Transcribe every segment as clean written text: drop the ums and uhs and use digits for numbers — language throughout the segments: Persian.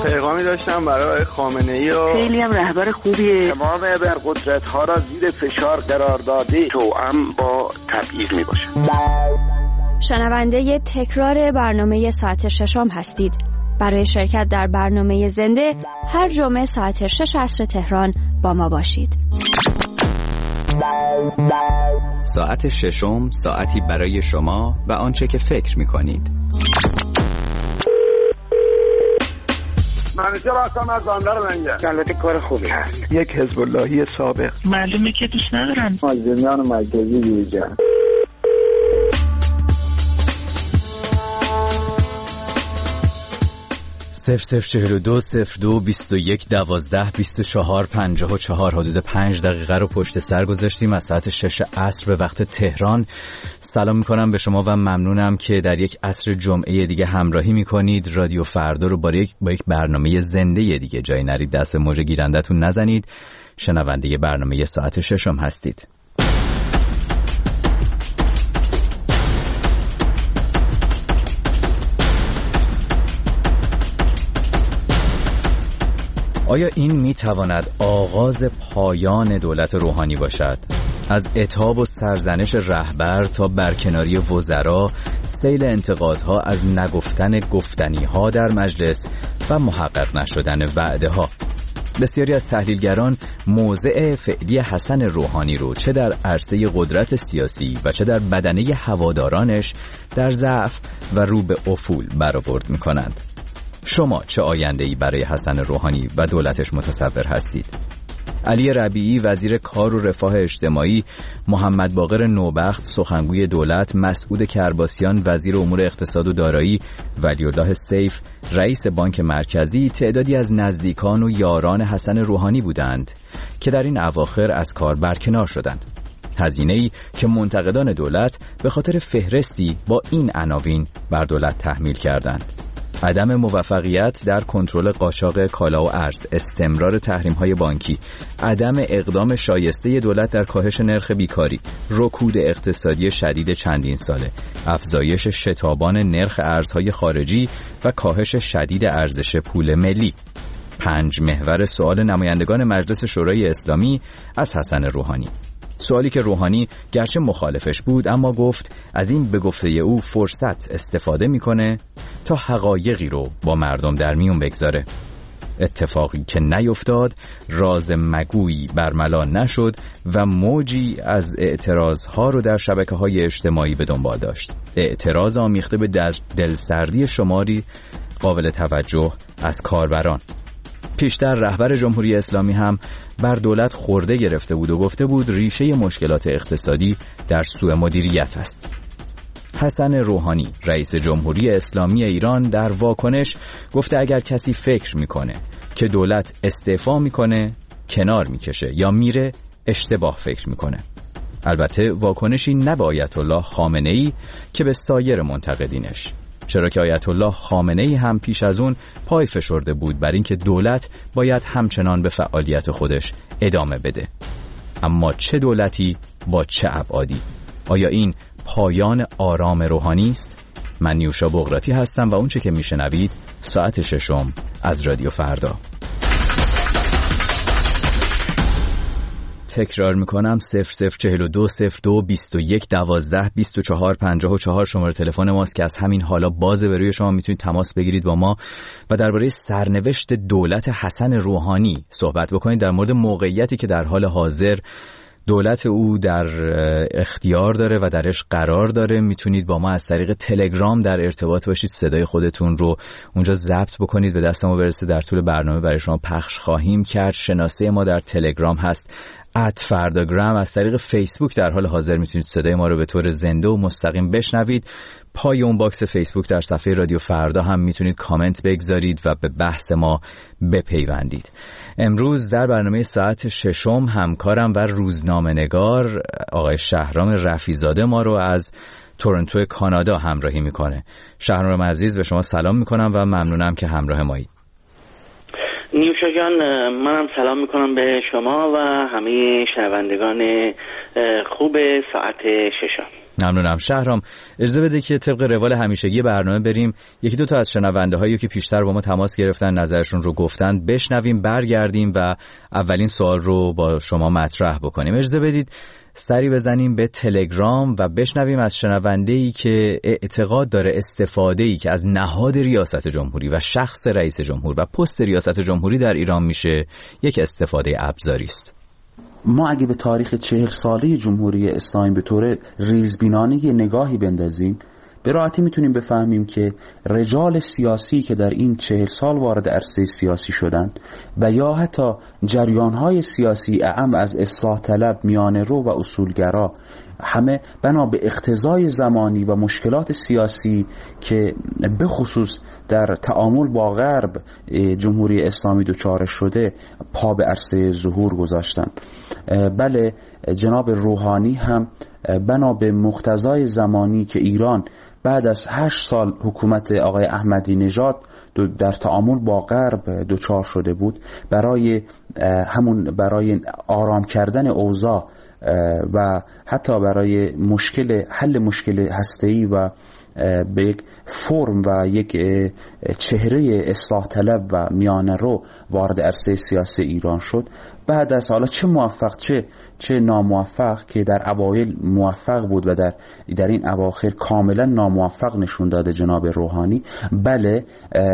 پیغامی داشتم برای خامنه‌ای و خیلی هم رهبر خوبیه. تمام ابرقدرت‌ها را زیر فشار قرار داده توأم با تبعیض میباشه. شنونده تکرار برنامه ساعت ششم هستید. برای شرکت در برنامه زنده هر جمعه ساعت 6 عصر تهران با ما باشید. ساعت ششم، ساعتی برای شما و آنچه که فکر می‌کنید. منیجر هستم از بندر منگل. البته کار خوبی هست. یک حزب اللهی سابق. معلومه که دوست ندارن. مازندران مرکزی بیرجان. 0042 02 21 12 24 54 حدود 5 دقیقه رو پشت سر گذاشتیم از ساعت 6 عصر به وقت تهران. سلام میکنم به شما و ممنونم که در یک عصر جمعه دیگه همراهی میکنید. رادیو فردا رو با یک برنامه زنده دیگه جای نرید، دست موج گیرندتون نزنید. شنونده برنامه ساعت 6 هستید. آیا این میتواند آغاز پایان دولت روحانی باشد؟ از عتاب و سرزنش رهبر تا برکناری وزرا، سیل انتقادها از نگفتن گفتنیها در مجلس و محقق نشدن وعده‌ها. بسیاری از تحلیلگران موضع فعلی حسن روحانی رو چه در عرصه قدرت سیاسی و چه در بدنه هوادارانش در ضعف و رو به افول برآورد می‌کنند. شما چه آینده‌ای برای حسن روحانی و دولتش متصور هستید؟ علی ربیعی وزیر کار و رفاه اجتماعی، محمد باقر نوبخت سخنگوی دولت، مسعود کرباسیان وزیر امور اقتصاد و دارایی، ولی‌الله سیف رئیس بانک مرکزی تعدادی از نزدیکان و یاران حسن روحانی بودند که در این اواخر از کار برکنار شدند. هزینه‌ای که منتقدان دولت به خاطر فهرستی با این عناوین بر دولت تحمیل کردند: عدم موفقیت در کنترل قاچاق کالا و ارز، استمرار تحریم‌های بانکی، عدم اقدام شایسته دولت در کاهش نرخ بیکاری، رکود اقتصادی شدید چندین ساله، افزایش شتابان نرخ ارزهای خارجی و کاهش شدید ارزش پول ملی. 5 محور سوال نمایندگان مجلس شورای اسلامی از حسن روحانی. سوالی که روحانی گرچه مخالفش بود اما گفت از این به گفته او فرصت استفاده میکنه تا حقایقی رو با مردم در میون بگذاره. اتفاقی که نیفتاد، راز مگویی برملا نشد و موجی از اعتراضها رو در شبکه‌های اجتماعی به دنبال داشت. اعتراض آمیخته به دلسردی شماری قابل توجه از کاربران. پیشتر رهبر جمهوری اسلامی هم بر دولت خورده گرفته بود و گفته بود ریشه مشکلات اقتصادی در سوء مدیریت است. حسن روحانی رئیس جمهوری اسلامی ایران در واکنش گفته اگر کسی فکر میکنه که دولت استعفا میکنه، کنار میکشه یا میره، اشتباه فکر میکنه. البته واکنشی نه به آیت الله خامنه‌ای که به سایر منتقدینش، چرا که آیت الله خامنه‌ای هم پیش از اون پای فشرده بود بر اینکه دولت باید همچنان به فعالیت خودش ادامه بده. اما چه دولتی با چه ابعادی؟ آیا این پایان آرام روحانی است؟ من نیوشا بغراتی هستم و اونچه که میشنوید ساعت ششم از رادیو فردا. تکرار میکنم 0042 02 21 12 24 54 شماره تلفن ماست که از همین حالا بازه. به روی شما میتونید تماس بگیرید با ما و درباره سرنوشت دولت حسن روحانی صحبت بکنید، در مورد موقعیتی که در حال حاضر دولت او در اختیار داره و درش قرار داره. میتونید با ما از طریق تلگرام در ارتباط باشید، صدای خودتون رو اونجا ضبط بکنید به دست ما برسه، در طول برنامه برای شما پخش خواهیم کرد. شناسه ما در تلگرام هست @فرداگرام. از طریق فیسبوک در حال حاضر میتونید صدای ما رو به طور زنده و مستقیم بشنوید. پای اون باکس فیسبوک در صفحه رادیو فردا هم میتونید کامنت بگذارید و به بحث ما بپیوندید. امروز در برنامه ساعت ششم همکارم و روزنامه‌نگار آقای شهرام رفیع‌زاده ما رو از تورنتو کانادا همراهی میکنه. شهرام عزیز به شما سلام میکنم و ممنونم که همراه مایید. نیوشا جان، منم سلام میکنم به شما و همه شنوندگان خوب ساعت ششم. ممنونم. شهرام، اجازه بده که طبق روال همیشگی برنامه بریم یکی دو تا از شنونده هایی که پیشتر با ما تماس گرفتن نظرشون رو گفتن بشنویم، برگردیم و اولین سوال رو با شما مطرح بکنیم. اجازه بدید سری بزنیم به تلگرام و بشنویم از شنونده‌ای که اعتقاد داره استفاده‌ای که از نهاد ریاست جمهوری و شخص رئیس جمهور و پست ریاست جمهوری در ایران میشه یک استفاده ابزاری است. ما اگه به تاریخ 40 ساله جمهوری اسلامی به طور ریزبینانه نگاهی بندازیم، به راحتی میتونیم بفهمیم که رجال سیاسی که در این 40 سال وارد عرصه سیاسی شدن و یا حتی جریانهای سیاسی اعم از اصلاح طلب، میانه رو و اصولگرا، همه بنا به اقتضای زمانی و مشکلات سیاسی که به خصوص در تعامل با غرب جمهوری اسلامی دچار شده پا به عرصه ظهور گذاشتن. بله، جناب روحانی هم بنا به مقتضای زمانی که ایران بعد از 8 سال حکومت آقای احمدی نژاد در تعامل با غرب دچار شده بود، برای آرام کردن اوضاع و حتی برای حل مشکل هسته‌ای و به یک فرم و یک چهره اصلاح طلب و میانه رو وارد عرصه سیاسی ایران شد. بعد از حالا چه موفق چه ناموفق که در اوایل موفق بود و در این اواخر کاملا ناموفق نشون داده جناب روحانی، بله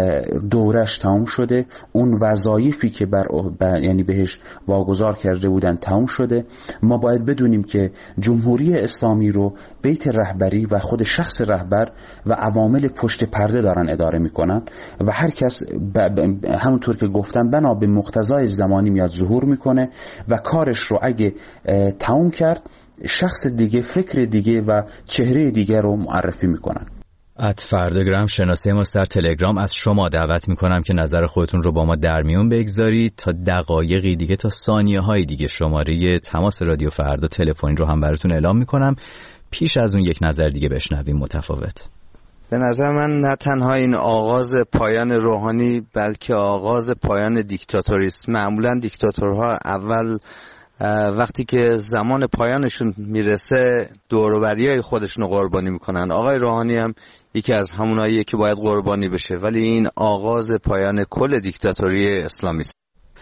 دورش تموم شده، اون وظایفی که یعنی بهش واگذار کرده بودن تموم شده. ما باید بدونیم که جمهوری اسلامی رو بیت رهبری و خود شخص رهبر و عوامل پشت پرده دارن اداره میکنن و هر کس همونطور که گفتم بنا به مقتضای زمانی میاد ظهور میکنه و کارش رو اگه تموم کرد شخص دیگه، فکر دیگه و چهره دیگه رو معرفی میکنن. فردگرام شناسه ما در تلگرام از شما دعوت میکنم که نظر خودتون رو با ما در میون بگذارید. تا دقایقی دیگه، تا ثانیه های دیگه شماره تماس رادیو فردا تلفنی رو هم براتون اعلام میکنم. پیش از اون یک نظر دیگه بشنویم متفاوت. به نظر من نه تنها این آغاز پایان روحانی بلکه آغاز پایان دیکتاتوری است. معمولا دیکتاتورها اول وقتی که زمان پایانشون میرسه دور و بریای خودشون رو قربانی میکنن. آقای روحانی هم یکی از هموناییه که باید قربانی بشه، ولی این آغاز پایان کل دیکتاتوری اسلامی است.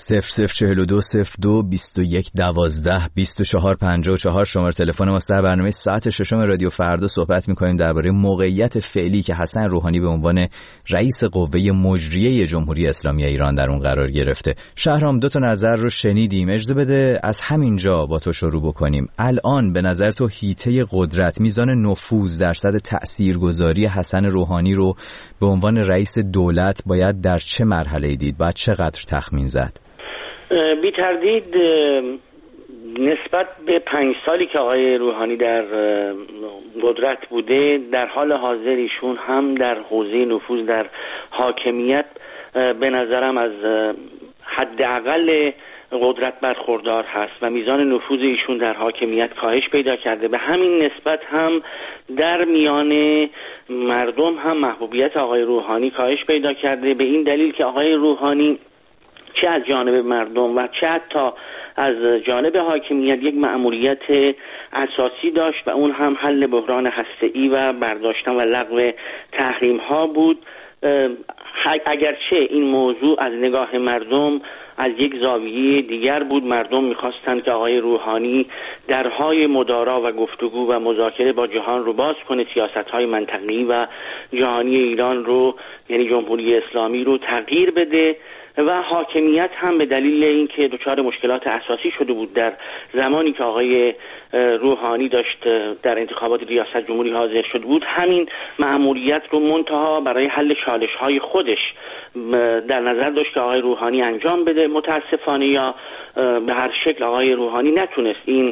0042 02 21 12 24 54 شماره تلفن ماست. در برنامه ساعت ششم رادیو فردا صحبت می‌کنیم درباره موقعیت فعلی که حسن روحانی به عنوان رئیس قوه مجریه جمهوری اسلامی ایران در اون قرار گرفته. شهرام، دو تا نظر رو شنیدیم، اجازه بده از همینجا با تو شروع بکنیم. الان به نظر تو حیطه قدرت، میزان نفوذ، درصد تاثیرگذاری حسن روحانی رو به عنوان رئیس دولت باید در چه مرحله‌ای دید؟ باید چقدر تخمین زد؟ بی تردید نسبت به 5 سالی که آقای روحانی در قدرت بوده، در حال حاضر ایشون هم در حوزه نفوذ در حاکمیت به نظرم از حداقل قدرت برخوردار هست و میزان نفوذ ایشون در حاکمیت کاهش پیدا کرده. به همین نسبت هم در میان مردم هم محبوبیت آقای روحانی کاهش پیدا کرده، به این دلیل که آقای روحانی چه از جانب مردم و چه حتی از جانب حاکمیت یک مأموریت اساسی داشت و اون هم حل بحران هسته‌ای و برداشتن و لغو تحریم ها بود. اگرچه این موضوع از نگاه مردم از یک زاویه دیگر بود، مردم می‌خواستند که آقای روحانی درهای مدارا و گفتگو و مذاکره با جهان رو باز کنه، سیاست‌های منطقه‌ای و جهانی ایران رو، یعنی جمهوری اسلامی رو تغییر بده و حاکمیت هم به دلیل اینکه دچار مشکلات اساسی شده بود در زمانی که آقای روحانی داشت در انتخابات ریاست جمهوری حاضر شده بود، همین مأموریت رو منتها برای حل چالش‌های خودش در نظر داشت که آقای روحانی انجام بده. متاسفانه یا به هر شکل آقای روحانی نتونست این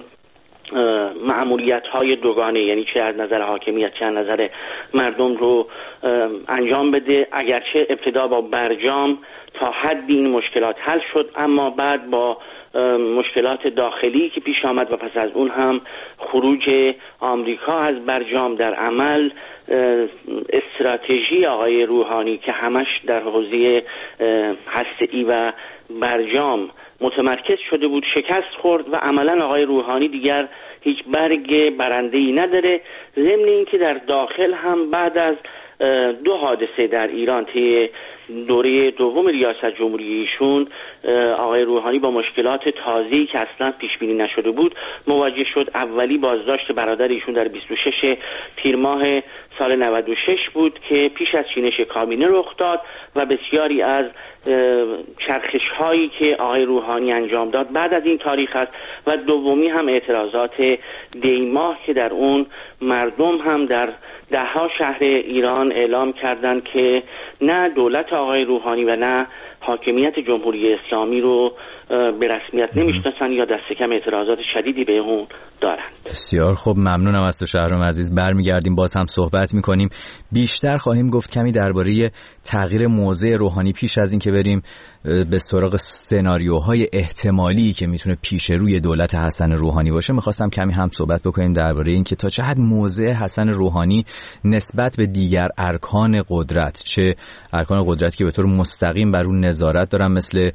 مأموریت‌های دوگانه، یعنی چه از نظر حاکمیت چه از نظر مردم رو انجام بده. اگرچه ابتدا با برجام تا حدی این مشکلات حل شد، اما بعد با مشکلات داخلی که پیش آمد و پس از اون هم خروج آمریکا از برجام در عمل استراتژی آقای روحانی که همش در حوزه هسته‌ای و برجام متمرکز شده بود شکست خورد و عملا آقای روحانی دیگر هیچ برگ برنده‌ای نداره. ضمن این که در داخل هم بعد از 2 حادثه در ایران طی دوره دوم ریاست جمهوری ایشون آقای روحانی با مشکلات تازه‌ای که اصلا پیش بینی نشده بود مواجه شد. اولی بازداشت برادر ایشون در 26 تیر ماه سال 96 بود که پیش از چینش کابینه رخ داد و بسیاری از چرخش هایی که آقای روحانی انجام داد بعد از این تاریخ است. و دومی هم اعتراضات دیماه که در اون مردم هم در 10 شهر ایران اعلام کردند که نه دولت آقای روحانی و نه حاکمیت جمهوری اسلامی رو به رسمیت نمیشناسن یا دست کم اعتراضات شدیدی به اون دارند. بسیار خوب، ممنونم از تو شهرام عزیز. برمیگردیم باز هم صحبت میکنیم. بیشتر خواهیم گفت کمی درباره تغییر موضع روحانی پیش از این که بریم به سراغ سناریوهای احتمالی که میتونه پیش روی دولت حسن روحانی باشه. میخواستم کمی هم صحبت بکنیم درباره این که تا چه حد موضع حسن روحانی نسبت به دیگر ارکان قدرت، چه ارکان قدرت که به طور مستقیم بر اون نظارت دارن مثل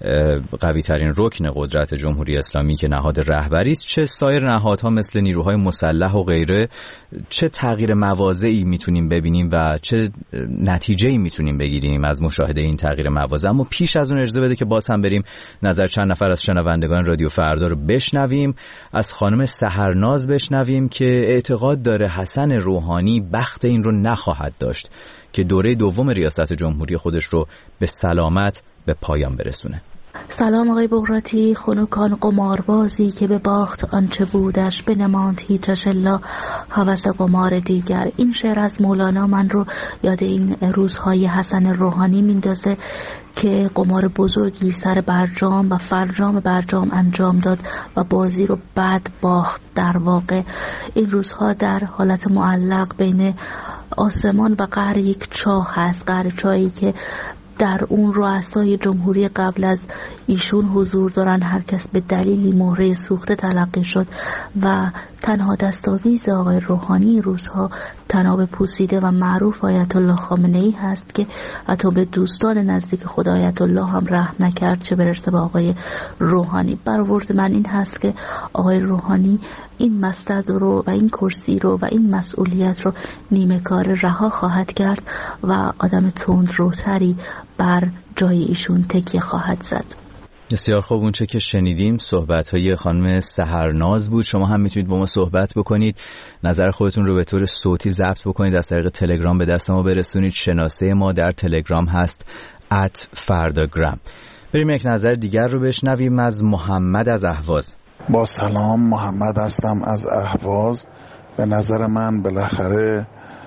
قوی ترین رکن قدرت جمهوری اسلامی که نهاد رهبری است، چه سایر نهادها مثل نیروهای مسلح و غیره، چه تغییر مواضعی میتونیم ببینیم و چه نتیجه‌ای میتونیم بگیریم از مشاهده این تغییر مواضع. اما پیش از اون اجازه بده که باز هم بریم نظر چند نفر از شنوندگان رادیو فردا رو بشنویم. از خانم سحرناز بشنویم که اعتقاد داره حسن روحانی بخت این رو نخواهد داشت که دوره دوم ریاست جمهوری خودش رو به سلامت به پایان برسونه. سلام آقای بغراتی، خنکان قماربازی که به باخت آنچه بودش بنماند هیچش الا هوس قمار دیگر. این شعر از مولانا من رو یاد این روزهای حسن روحانی میندازه که قمار بزرگی سر برجام و فرجام برجام انجام داد و بازی رو بعد باخت. در واقع این روزها در حالت معلق بین آسمان و قعر یک چاه هست، قعر چاهی که در اون رؤسای جمهوری قبل از ایشون حضور دارن. هر کس به دلیلی مهره سوخته تلقی شد و تنها دستاویز آقای روحانی روزها طناب پوسیده و معروف آیت الله خامنه‌ای هست که حتی به دوستان نزدیک خود آیت الله هم رحم نکرد، چه برسه به آقای روحانی. برآورد من این هست که آقای روحانی این مستد رو و این کرسی رو و این مسئولیت رو نیمه کار رها خواهد کرد و آدم تندروتری بر جای ایشون تکیه خواهد زد. بسیار خوب، اون چه که شنیدیم صحبت‌های خانم سحرناز بود. شما هم میتونید با ما صحبت بکنید، نظر خودتون رو به طور صوتی ضبط بکنید، از طریق تلگرام به دست ما برسونید. شناسه ما در تلگرام هست @فرdagram. بریم یک نظر دیگر رو بشنویم از محمد از اهواز. با سلام، محمد هستم از اهواز. به نظر من بالاخره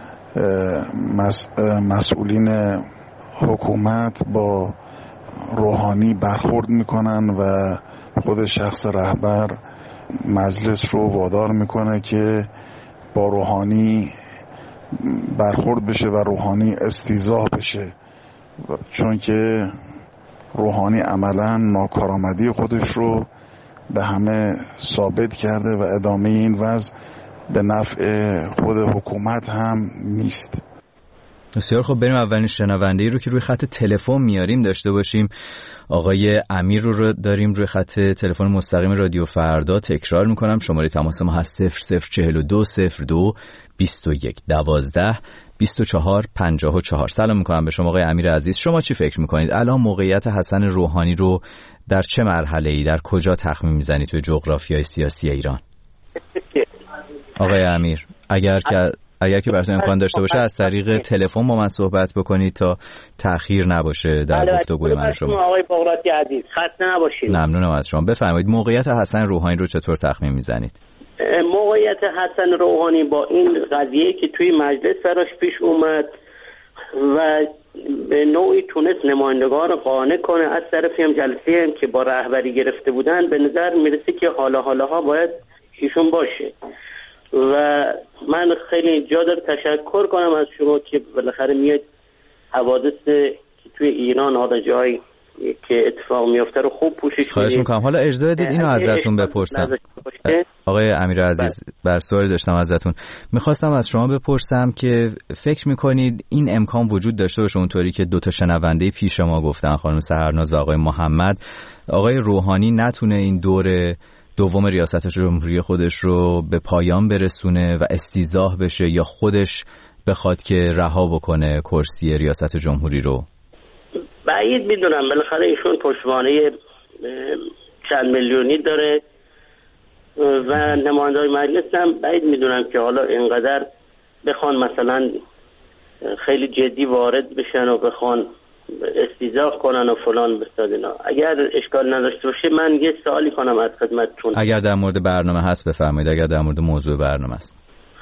مسئولین حکومت با روحانی برخورد میکنن و خود شخص رهبر مجلس رو وادار میکنه که با روحانی برخورد بشه و روحانی استیضاح بشه، چون که روحانی عملا ناکارآمدی خودش رو به همه ثابت کرده و ادامه این وضع به نفع خود حکومت هم نیست. بسیار خب، بریم اولین شنونده‌ای رو که روی خط تلفن میاریم داشته باشیم. آقای امیر رو داریم روی خط تلفن مستقیم رادیو فردا. تکرار میکنم شماره تماس ما هست 0042 02 21 12 24 54. سلام میکنم به شما آقای امیر عزیز. شما چی فکر میکنید الان موقعیت حسن روحانی رو در چه مرحله‌ای، در کجا تخمین میزنید توی جغرافیای سیاسی ایران؟ آقای امیر اگر که براتون امکان داشته باشه از طریق تلفن با من صحبت بکنید تا تأخیر نباشه در گفتگوی من شما. آقای بغراتی عزیز خسته نباشید. ممنونم از شما. بفرمایید موقعیت حسن روحانی رو چطور تخمین میزنید؟ موقعیت حسن روحانی با این قضیه که توی مجلس براش پیش اومد و به نوعی تونست نمایندگان رو قانع کنه، از طرفی هم جلسه هم که با رهبری گرفته بودن به نظر میرسه که حالا باید ایشون باشه و من خیلی جا داره تشکر کنم از شما که بالاخره میاد حوادث که توی ایران حالا جای که اتفاق میفته رو خوب پوشش بدید. خواهش میکنم. حالا اجازه بدید اینو ازتون بپرسم. آقای امیر عزیز، بر سوالی داشتم ازتون. میخواستم از شما بپرسم که فکر میکنید این امکان وجود داشته باشه اونطوری که دو تا شنونده پیش ما گفتن، خانم سحرناز و آقای محمد، آقای روحانی نتونه این دور دوم ریاست جمهوری خودش رو به پایان برسونه و استیضاح بشه یا خودش بخواد که رها بکنه کرسی ریاست جمهوری رو؟ بعید میدونم. بالاخره ایشون پشتوانه چند میلیونی داره و نماینده‌های مجلس هم بعید میدونم که حالا اینقدر بخوان مثلا خیلی جدی وارد بشن و بخوان استیضاح کنن و فلان بسازن. اگر اشکال نداشته باشه من یه سوالی کنم از خدمتتون. اگر در مورد برنامه هست بفرمایید. اگر در مورد موضوع برنامه است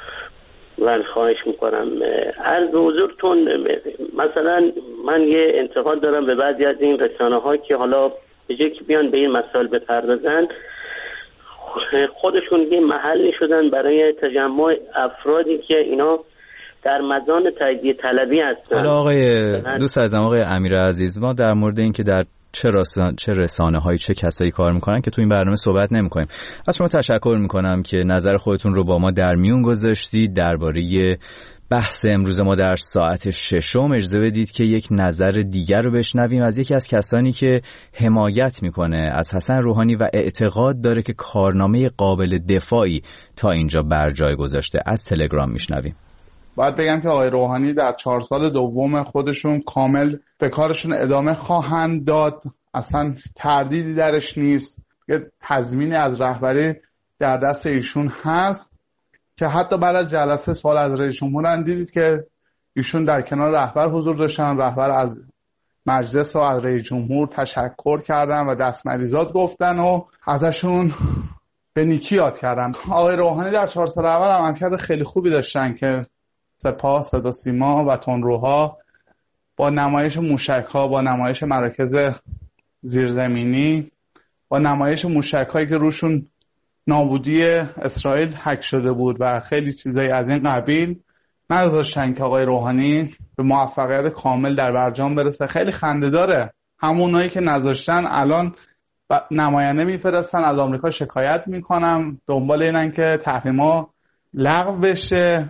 من خواهش میکنم. عرض به حضورتون، مثلا من یه انتقاد دارم به بعضی از این رسانه‌ها که حالا به جای که بیان به این مسائل بپردازن، خودشون یه محلی شدن برای تجمع افرادی که اینا در مزان تجزیه طلبی هستن. حالا آقای دوست عزیزم، آقای امیر عزیز، ما در مورد این که در چه رسانه‌هایی چه کسایی کار میکنن که تو این برنامه صحبت نمی‌کنیم. از شما تشکر میکنم که نظر خودتون رو با ما در میون گذاشتید درباره بحث امروز ما در ساعت 6. اجازه بدید که یک نظر دیگر رو بشنویم از یکی از کسانی که حمایت میکنه از حسن روحانی و اعتقاد داره که کارنامه قابل دفاعی تا اینجا بر جای گذاشته. از تلگرام میشنویم. باید بگم که آقای روحانی در 4 سال دوم خودشون کامل به کارشون ادامه خواهند داد. اصلا تردیدی درش نیست. یه تضمینی از رهبری در دست ایشون هست که حتی بعد از جلسه سوال از رئیس جمهور دیدید که ایشون در کنار رهبر حضور داشتن. رهبر از مجلس و از رئیس جمهور تشکر کردن و دستمریزات گفتن و ازشون به نیکی یاد کردن. آقای روحانی در 4 سال اول عملکرد خیلی خوبی داشتن که سپاه، صدا سیما و تندروها با نمایش موشک‌ها، با نمایش مراکز زیرزمینی، با نمایش موشک‌هایی که روشون نابودی اسرائیل حک شده بود و خیلی چیزایی از این قبیل، نذاشتن که آقای روحانی به موفقیت کامل در برجام برسه. خیلی خنده‌داره. همونایی که نذاشتن الان نماینده میفرستن، از آمریکا شکایت میکنن، دنبال اینن که تحریما لغو بشه.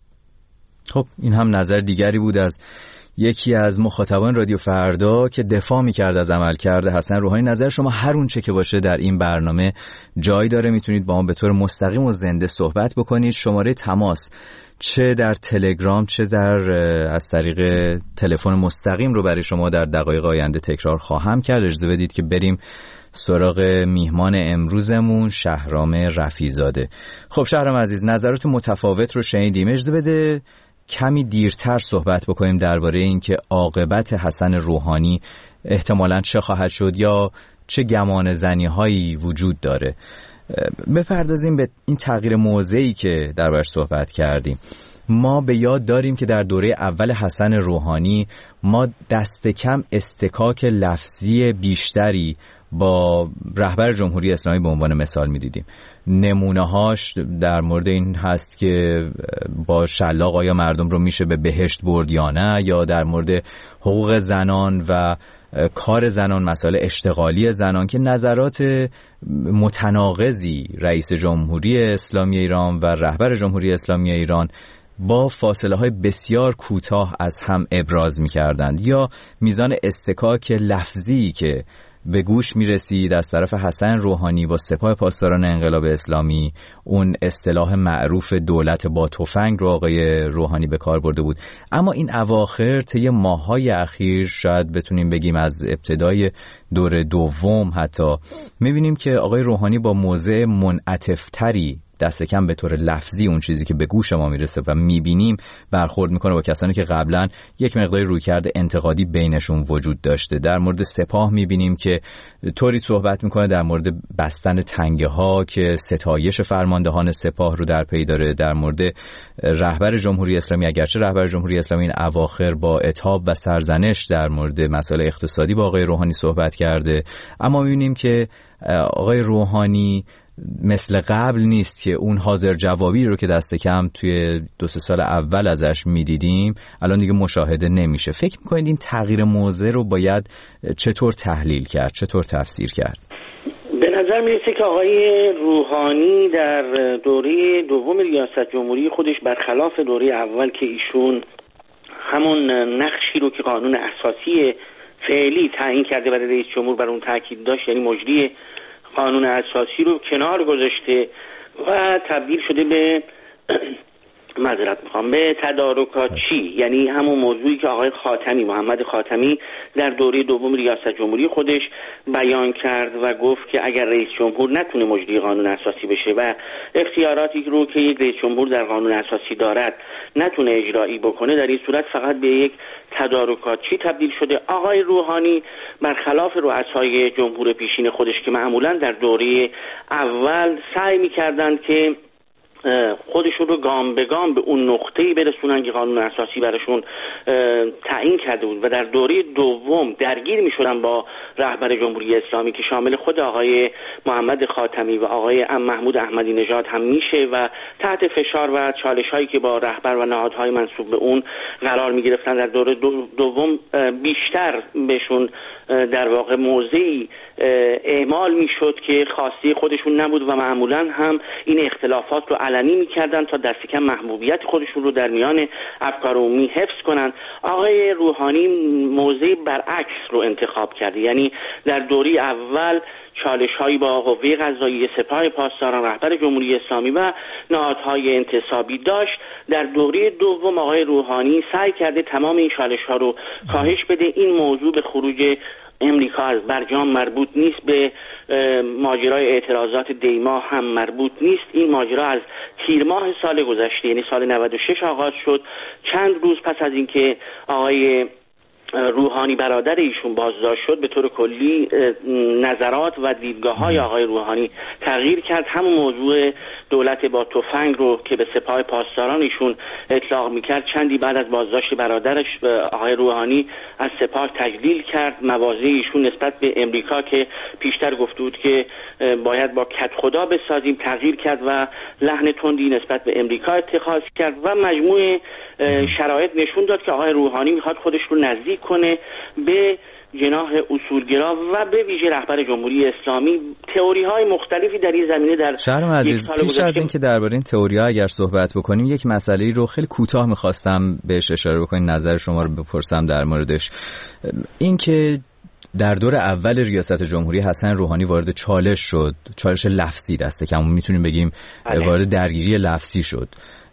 خب این هم نظر دیگری بود از یکی از مخاطبان رادیو فردا که دفاع میکرد از عملکرد حسن روحانی. نظر شما هر اون چه که باشه در این برنامه جای داره، میتونید با ما به طور مستقیم و زنده صحبت بکنید. شماره تماس چه در تلگرام چه در از طریق تلفن مستقیم رو برای شما در دقایق آینده تکرار خواهم کرد. اجازه بدید که بریم سراغ میهمان امروزمون، شهرام رفیع‌زاده. خب شهرام عزیز، نظرات متفاوت رو شنیدیم. اجازه بده کمی دیرتر صحبت بکنیم درباره اینکه عاقبت حسن روحانی احتمالاً چه خواهد شد یا چه گمان زنی‌هایی وجود داره. بپردازیم به این تغییر موضعی که دربارش صحبت کردیم. ما به یاد داریم که در دوره اول حسن روحانی ما دست کم استکاک لفظی بیشتری با رهبر جمهوری اسلامی به عنوان مثال می‌دیدیم. نمونه‌هاش در مورد این هست که با شلاق آیا مردم رو میشه به بهشت برد یا نه، یا در مورد حقوق زنان و کار زنان، مسائل اشتغالی زنان که نظرات متناقضی رئیس جمهوری اسلامی ایران و رهبر جمهوری اسلامی ایران با فاصله های بسیار کوتاه از هم ابراز می‌کردند، یا میزان استکاک لفظی که به گوش میرسید از طرف حسن روحانی با سپاه پاسداران انقلاب اسلامی. اون اصطلاح معروف دولت با تفنگ رو آقای روحانی به کار برده بود. اما این اواخر طی ماه‌های اخیر، شاید بتونیم بگیم از ابتدای دور دوم حتی، میبینیم که آقای روحانی با موضع منعطف‌تری دست کم به طور لفظی اون چیزی که به گوش ما میرسه و میبینیم برخورد میکنه با کسانی که قبلا یک مقداری رویکرد انتقادی بینشون وجود داشته. در مورد سپاه میبینیم که طوری صحبت میکنه در مورد بستن تنگه ها که ستایش فرماندهان سپاه رو در پی داره. در مورد رهبر جمهوری اسلامی، اگرچه رهبر جمهوری اسلامی این اواخر با عتاب و سرزنش در مورد مسائل اقتصادی با آقای روحانی صحبت کرده، اما میبینیم که آقای روحانی مثل قبل نیست که اون حاضر جوابی رو که دست کم توی 2-3 سال اول ازش میدیدیم الان دیگه مشاهده نمیشه. فکر میکنید این تغییر موضع رو باید چطور تحلیل کرد، چطور تفسیر کرد؟ به نظر میرسه که آقای روحانی در دوره دوم ریاست جمهوری خودش برخلاف دوره اول که ایشون همون نقشی رو که قانون اساسی فعلی تعیین کرده برای رئیس جمهور بر اون تاکید داشت، یعنی مجری قانون اساسی رو کنار گذاشته و تبدیل شده به به تدارکاتچی، یعنی همون موضوعی که آقای خاتمی، محمد خاتمی در دوره دوم ریاست جمهوری خودش بیان کرد و گفت که اگر رئیس جمهور نتونه مجری قانون اساسی بشه و اختیاراتی رو که یک رئیس جمهور در قانون اساسی دارد نتونه اجرایی بکنه، در این صورت فقط به یک تدارکاتچی تبدیل شده. آقای روحانی برخلاف رؤسای جمهور پیشین خودش که معمولا در دوره اول سعی می‌کردند که خودشون رو گام به گام به اون نقطه‌ای برسونن که قانون اساسی براشون تعیین کرده بود و در دوره دوم درگیر می‌شدن با رهبر جمهوری اسلامی که شامل خود آقای محمد خاتمی و آقای محمود احمدی نژاد هم میشه و تحت فشار و چالش‌هایی که با رهبر و نهادهای منسوب به اون قرار می‌گرفتن، در دوره دوم بیشتر بهشون در واقع موضعی اعمال میشد که خواسته خودشون نبود و معمولا هم این اختلافات رو علنی میکردن تا دست کم محبوبیت خودشون رو در میان افکار عمومی حفظ کنن. آقای روحانی موضع برعکس رو انتخاب کرده، یعنی در دوره اول چالش‌هایی با قوه قضاییه، سپاه پاسداران، رهبر جمهوری اسلامی و نهادهای انتصابی داشت. در دوره دوم آقای روحانی سعی کرده تمام این چالش‌ها رو کاهش بده. این موضوع به خروج امریکا از برجام مربوط نیست، به ماجرای اعتراضات دیما هم مربوط نیست. این ماجرا از تیر ماه سال گذشته یعنی سال 96 آغاز شد. چند روز پس از اینکه آقای روحانی برادر ایشون بازداشت شد، به طور کلی نظرات و دیدگاه‌های آقای روحانی تغییر کرد. همون موضوع دولت با تفنگ رو که به سپاه پاسداران ایشون اطلاق می‌کرد، چندی بعد از بازداشت برادرش آقای روحانی از سپاه تجلیل کرد. مواضع ایشون نسبت به امریکا که پیشتر گفته بود که باید با کد خدا بسازیم تغییر کرد و لحن تندی نسبت به امریکا اتخاذ کرد و مجموع شرایط نشون داد که آقای روحانی میخواد خودش رو نزدیک کنه به جناح اصولگرا و به ویژه رهبر جمهوری اسلامی. تئوری‌های مختلفی در این زمینه در شهرام عزیز، پیش از این که درباره این تئوری‌ها اگر صحبت بکنیم، یک مسئله‌ای رو خیلی کوتاه می‌خواستم بهش اشاره بکنم، نظر شما رو بپرسم در موردش. این که در دور اول ریاست جمهوری حسن روحانی وارد چالش شد، چالش لفظی دست کم میتونیم بگیم وارد درگیری لفظی شد.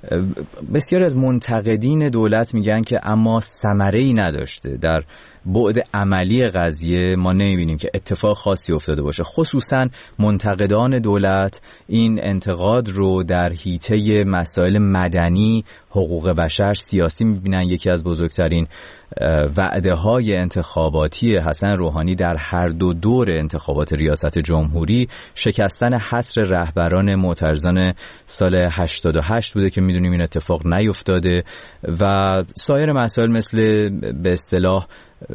بسیار از منتقدین دولت میگن که اما ثمره‌ای نداشته. در بعد عملی قضیه ما نمیبینیم که اتفاق خاصی افتاده باشه. خصوصا منتقدان دولت این انتقاد رو در حیطه مسائل مدنی، حقوق بشر، سیاسی میبینن. یکی از بزرگترین وعده های انتخاباتی حسن روحانی در هر دو دور انتخابات ریاست جمهوری شکستن حصر رهبران معترضان سال 88 بوده که میدونیم این اتفاق نیفتاده و سایر مسائل مثل به اصطلاح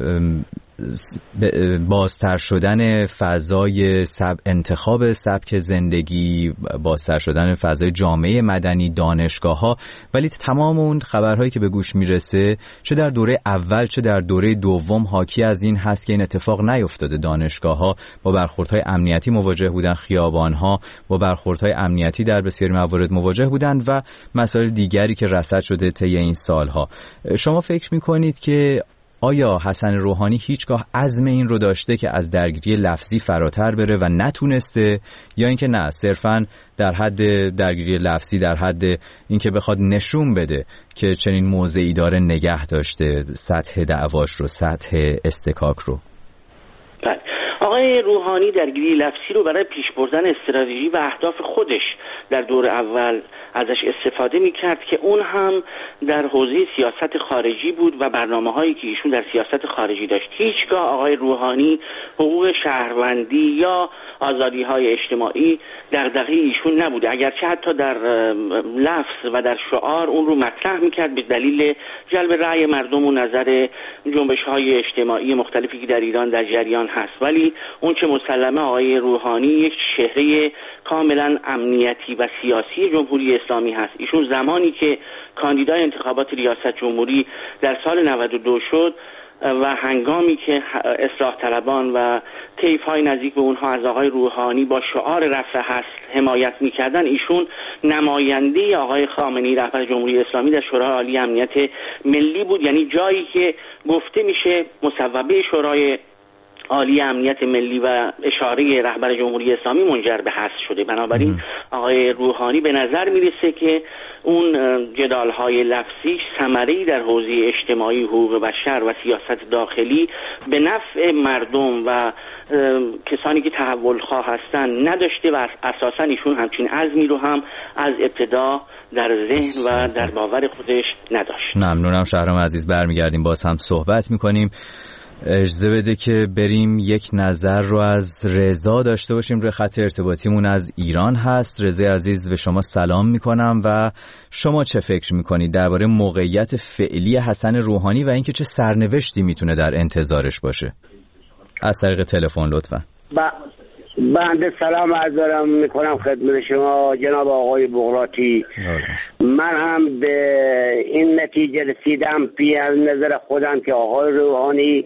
بازتر شدن فضای انتخاب سبک زندگی، بازتر شدن فضای جامعه مدنی، دانشگاه‌ها. ولی تمام اون خبرهایی که به گوش میرسه چه در دوره اول چه در دوره دوم حاکی از این هست که این اتفاق نیفتاده. دانشگاه‌ها با برخوردهای امنیتی مواجه بودن، خیابان‌ها با برخوردهای امنیتی در بسیاری موارد مواجه بودند و مسائل دیگری که رصد شده طی این سالها. شما فکر می‌کنید که آیا حسن روحانی هیچگاه عزم این رو داشته که از درگیری لفظی فراتر بره و نتونسته، یا اینکه نه، صرفاً در حد درگیری لفظی، در حد اینکه بخواد نشون بده که چنین موضعی داره نگه داشته سطح دعواش رو، سطح استکاک رو؟ بله، آقای روحانی درگیری لفظی رو برای پیش بردن استراتژی و اهداف خودش در دور اول ازش استفاده میکرد که اون هم در حوزه سیاست خارجی بود و برنامه‌هایی که ایشون در سیاست خارجی داشت. هیچگاه آقای روحانی حقوق شهروندی یا آزادی‌های اجتماعی دغدغه ایشون نبوده، اگرچه حتی در لفظ و در شعار اون رو مطرح میکرد به دلیل جلب رأی مردم و نظر جنبش‌های اجتماعی مختلفی که در ایران در جریان هست. ولی ولی اون که مسلمه آقای روحانی یک چهره کاملا امنیتی و سیاسی جمهوری اسلامی هست. ایشون زمانی که کاندیدای انتخابات ریاست جمهوری در سال 92 شد و هنگامی که اصلاح طلبان و طیف‌های نزدیک به اونها از آقای روحانی با شعار رفع هست حمایت می‌کردن، ایشون نماینده آقای خامنه‌ای رهبر جمهوری اسلامی در شورای عالی امنیت ملی بود، یعنی جایی که گفته میشه مصوبه شورای عالی امنیت ملی و اشاره رهبر جمهوری اسلامی منجر به حذف شده. بنابراین آقای روحانی به نظر میرسه که اون جدال‌های لفظی ثمره‌ای در حوزه اجتماعی، حقوق بشر و سیاست داخلی به نفع مردم و کسانی که تحول‌خواه هستن نداشته و اساساً ایشون همچین عزمی رو هم از ابتدا در ذهن و در باور خودش نداشت. ممنونم شهرام عزیز، برمیگردیم باز هم صحبت می‌کنیم. اجازه بده که بریم یک نظر رو از رضا داشته باشیم. روی خط ارتباطیمون از ایران هست. رضا عزیز، به شما سلام میکنم و شما چه فکر میکنید درباره موقعیت فعلی حسن روحانی و اینکه چه سرنوشتی میتونه در انتظارش باشه؟ از طریق تلفن لطفا. بنده سلام عرض دارم میکنم خدمت شما جناب آقای بغراتی. من هم به این نتیجه رسیدم پی از نظر خودم که آقای روحانی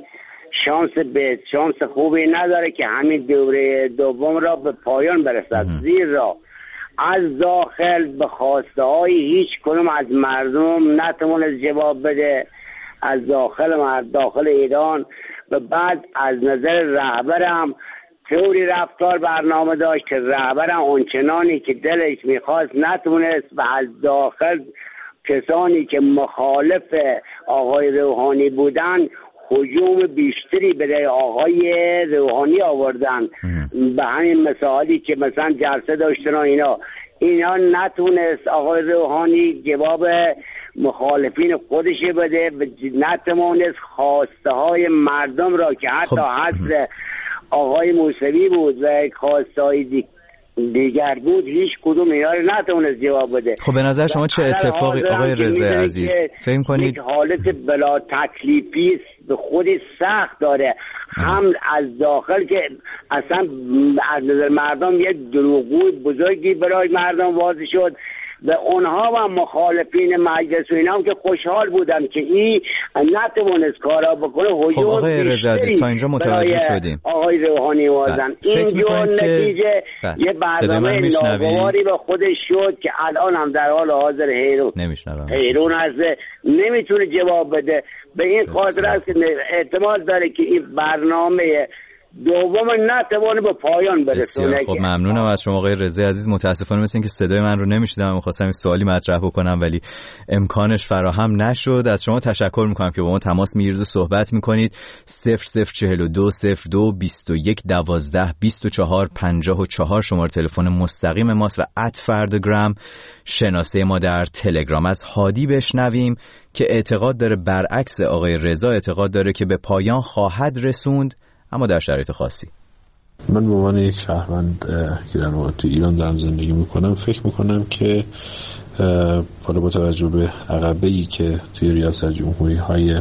شانس خوبی نداره که همین دوره دوم را به پایان برسد، زیرا از داخل به خواسته های هیچ کنم از مردم نتوانست جواب بده، از داخل ایران و بعد از نظر رهبرم طوری رفتار برنامه داشت که رهبرم اونچنانی که دلش میخواست نتونست و از داخل کسانی که مخالف آقای روحانی بودن هجوم بیشتری برای آقای روحانی آوردن. به همین مثالی که مثلا جلسه داشتن اینا نتونست آقای روحانی جواب مخالفین خودش بده، نتونست خواسته های مردم را که حتی حضر آقای موسوی بود و خواسته های دیگر بود هیچ کدوم اینا رو نتونست جواب بده. خب به نظر شما چه اتفاقی آقای رضا عزیز فکر کنید؟ حالت بلا تکلیفی به خودی سخت داره، هم از داخل که اصلا از نظر مردم یک دروغگوی بزرگی برای مردم واضح شد و اونها و مخالفین مجلس و اینا هم که خوشحال بودن که این نتوانست کارا بکنه. خب آقای رضا عزیز تا اینجا متوجه شدیم آقای روحانی وازن اینجا نتیجه یه برنامه ناگواری به خودش شد که الان هم در حال حاضر حیرون هست، نمیتونه جواب بده. به این خاطر است که احتمال داره که این برنامه دوم نتوانه به پایان برسونه. خب ممنونم از شما آقای رضا عزیز. متاسفانه مثل اینکه صدای من رو نمیشنیدم، می‌خواستم این سوالی مطرح بکنم ولی امکانش فراهم نشد. از شما تشکر می‌کنم که با ما تماس میگیرید و صحبت می‌کنید. 0042 02 21 12 24 54 شماره تلفن مستقیم ماست و @فردگرام شناسه ما در تلگرام. از هادی بشنویم که اعتقاد داره برعکس آقای رضا، اعتقاد داره که به پایان خواهد رسوند اما در شرایط خاصی. من به عنوان یک شهروند که در واقع تو ایران دارم زندگی میکنم فکر میکنم که حالا با توجه به عقبه‌ای که توی ریاست جمهوری های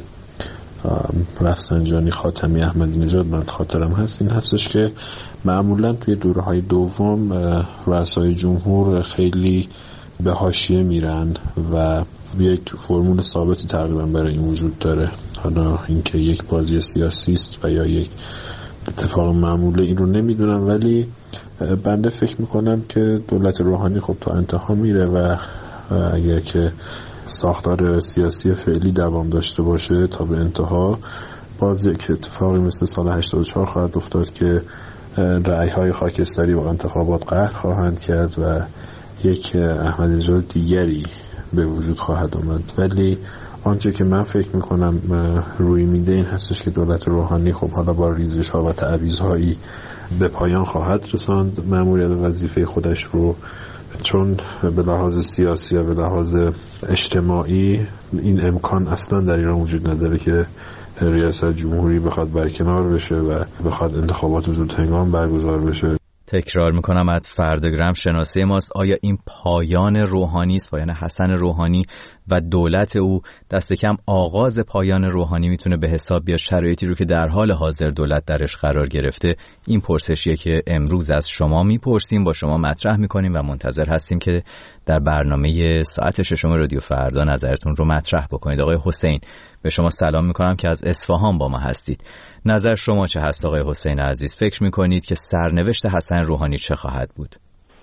رفسنجانی، خاتمی، احمدی نژاد من خاطرم هست، این هستش که معمولا توی دوره های دوم رؤسای جمهور خیلی به حاشیه میرن و یک فرمول ثابتی تقریبا برای این وجود داره. حالا اینکه یک بازی سیاسی است و یا یک اتفاق معموله این رو نمیدونم، ولی بنده فکر میکنم که دولت روحانی خب تا انتها میره و اگر که ساختار سیاسی فعلی دوام داشته باشه تا به انتها، باز یک اتفاقی مثل سال 84 خواهد افتاد که رأی‌های خاکستری با انتخابات قهر خواهند کرد و یک احمدی نژاد دیگری به وجود خواهد آمد. ولی آنچه که من فکر میکنم روی میده این هستش که دولت روحانی خب حالا با ریزش ها و تعویض به پایان خواهد رساند مأموریت و وظیفه خودش رو، چون به لحاظ سیاسی و به لحاظ اجتماعی این امکان اصلا در ایران وجود نداره که ریاست جمهوری بخواد برکنار بشه و بخواد انتخابات زود هنگام برگزار بشه. تکرار میکنم از فرداگرام شناسه ماست. آیا این پایان روحانی است، پایان حسن روحانی و دولت او؟ دست کم آغاز پایان روحانی میتونه به حساب بیاد شرایطی رو که در حال حاضر دولت درش قرار گرفته. این پرسشیه که امروز از شما میپرسیم، با شما مطرح میکنیم و منتظر هستیم که در برنامه ساعت 6 رادیو فردا نظرتون رو مطرح بکنید. آقای حسین، به شما سلام میکنم که از اصفهان با ما هستید. نظر شما چه هست آقای حسین عزیز؟ فکر میکنید که سرنوشت حسن روحانی چه خواهد بود؟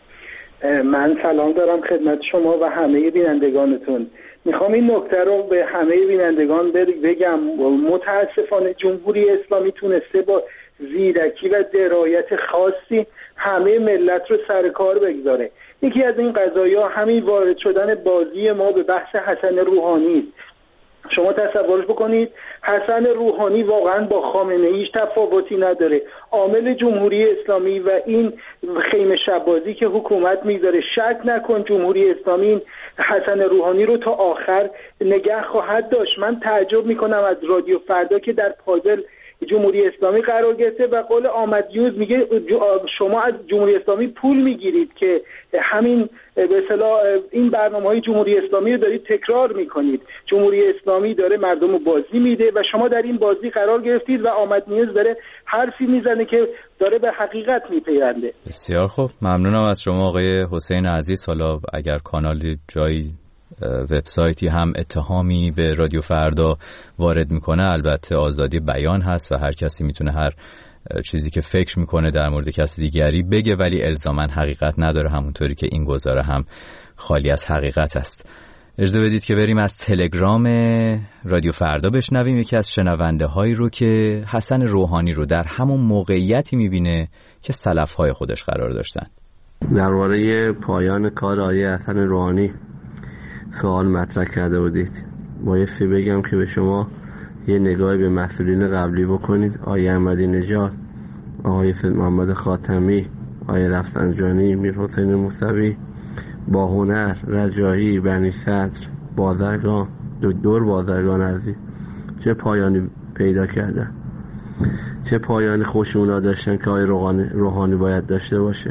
من سلام دارم خدمت شما و همه بینندگانتون. میخوام این نکته رو به همه بینندگان بگم. متاسفانه جمهوری اسلامی تونسته با زیرکی و درایت خاصی همه ملت رو سر کار بگذاره. یکی از این قضایا همین وارد شدن بازی ما به بحث حسن روحانی است. شما تصورش بکنید حسن روحانی واقعا با خامنه ایش تفاوتی نداره. عامل جمهوری اسلامی و این خیمه شبازی که حکومت میذاره، شک نکن جمهوری اسلامی حسن روحانی رو تا آخر نگه خواهد داشت. من تعجب میکنم از رادیو فردا که در پازل جمهوری اسلامی قرار گرفته و قول آمد یوز میگه شما از جمهوری اسلامی پول میگیرید که همین به اصطلاح این برنامه‌های جمهوری اسلامی رو دارید تکرار میکنید. جمهوری اسلامی داره مردم رو بازی میده و شما در این بازی قرار گرفتید و آمد نیوز داره حرفی میزنه که داره به حقیقت میپیونده. بسیار خوب، ممنونم از شما آقای حسین عزیز. حالا اگر کانالی جایی وبسایتی هم اتهامی به رادیو فردا وارد میکنه، البته آزادی بیان هست و هر کسی میتونه هر چیزی که فکر میکنه در مورد کسی دیگری بگه، ولی الزاماً حقیقت نداره، همونطوری که این گزاره هم خالی از حقیقت است. اجازه بدید که بریم از تلگرام رادیو فردا بشنویم یکی از شنونده هایی رو که حسن روحانی رو در همون موقعیتی میبینه که سلفهای خودش قرار داشتن. درباره پایان کار آقای حسن روحانی سوال مطرح کرده بودید. بایستی بگم که به شما یه نگاهی به مسئولین قبلی بکنید. آقای احمدی نژاد، آقای سید محمد خاتمی، آقای رفسنجانی، میرحسین موسوی، با هنر، رجایی، بنی صدر، بازرگان، دکتر بازرگان عزیز چه پایانی پیدا کردن، چه پایانی خوشونا داشتن که آقای روحانی باید داشته باشه.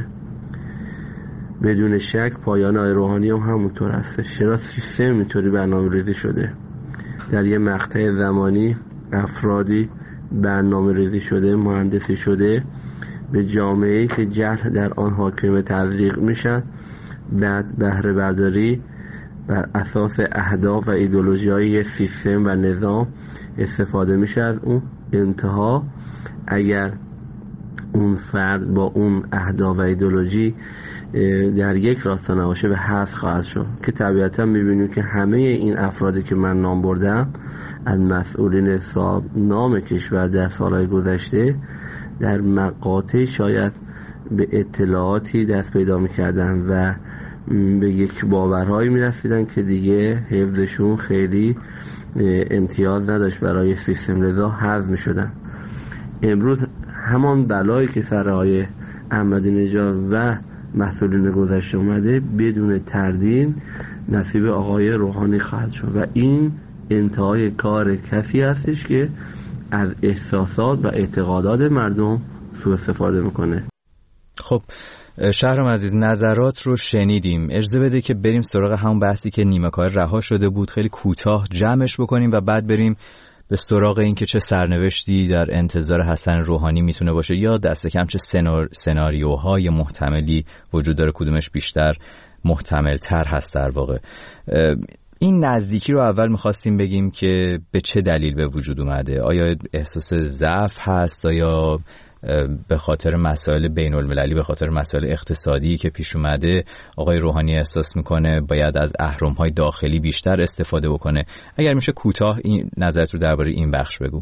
بدون شک پایان آقای روحانی هم همونطور هستش. چرا سیستم اینطوری برنامه‌ریزی شده؟ در یه مقطع زمانی افرادی برنامه‌ریزی شده، مهندسی شده به جامعه‌ای که جهل در آن حاکم تزریق میشن، بعد بهره برداری بر اساس اهداف و ایدئولوژی‌های سیستم و نظام استفاده میشه از اون. انتها اگر اون فرد با اون اهداف و ایدئولوژی در یک راستا نباشه به حذف خواهد شد، که طبیعتا میبینیم که همه این افرادی که من نام بردم از مسئولین صاحب نام کشور در سالهای گذشته در مقاطع شاید به اطلاعاتی دست پیدا میکردن و به یک باورهایی میرسیدن که دیگه حفظشون خیلی امتیاز نداشت برای سیستم، لذا حذف میشدن. امروز همان بلایی که سر آقای احمدی نژاد و مسئولین گذشته اومده بدون تردید نصیب آقای روحانی خواهد شد و این انتهای کار کسی هستش که از احساسات و اعتقادات مردم سوء استفاده میکنه. خب شهرام عزیز، نظرات رو شنیدیم. اجازه بده که بریم سراغ همون بحثی که نیمه کار رها شده بود، خیلی کوتاه جمعش بکنیم و بعد بریم به سراغ این که چه سرنوشتی در انتظار حسن روحانی میتونه باشه، یا دست کم چه سناریوهای محتملی وجود داره، کدومش بیشتر محتمل تر هست. در واقع این نزدیکی رو اول میخواستیم بگیم که به چه دلیل به وجود اومده. آیا احساس ضعف هست؟ آیا به خاطر مسائل بین المللی، به خاطر مسائل اقتصادی که پیش اومده آقای روحانی احساس میکنه باید از اهرم‌های داخلی بیشتر استفاده بکنه؟ اگر میشه کوتاه این نظرت رو درباره این بخش بگو.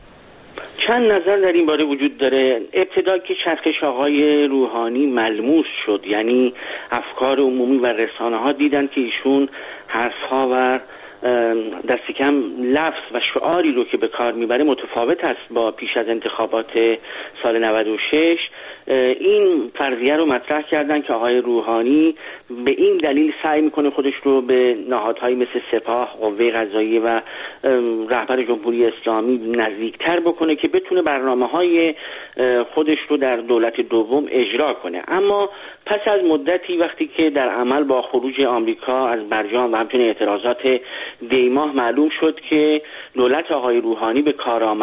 چند نظر در این باره وجود داره. ابتدا که چرخش آقای روحانی ملموس شد، یعنی افکار عمومی و رسانه ها دیدن که ایشون حرفها و دست کم لفظ و شعاری رو که به کار میبره متفاوت است با پیش از انتخابات سال 96. این فرضیه رو مطرح کردن که آقای روحانی به این دلیل سعی میکنه خودش رو به نهادهایی مثل سپاه، قوه قضاییه و رهبر جمهوری اسلامی نزدیکتر بکنه که بتونه برنامه‌های خودش رو در دولت دوم اجرا کنه. اما پس از مدتی وقتی که در عمل با خروج آمریکا از برجام و همچنین اعتراضات دیماه معلوم شد که دولت آقای روحانی به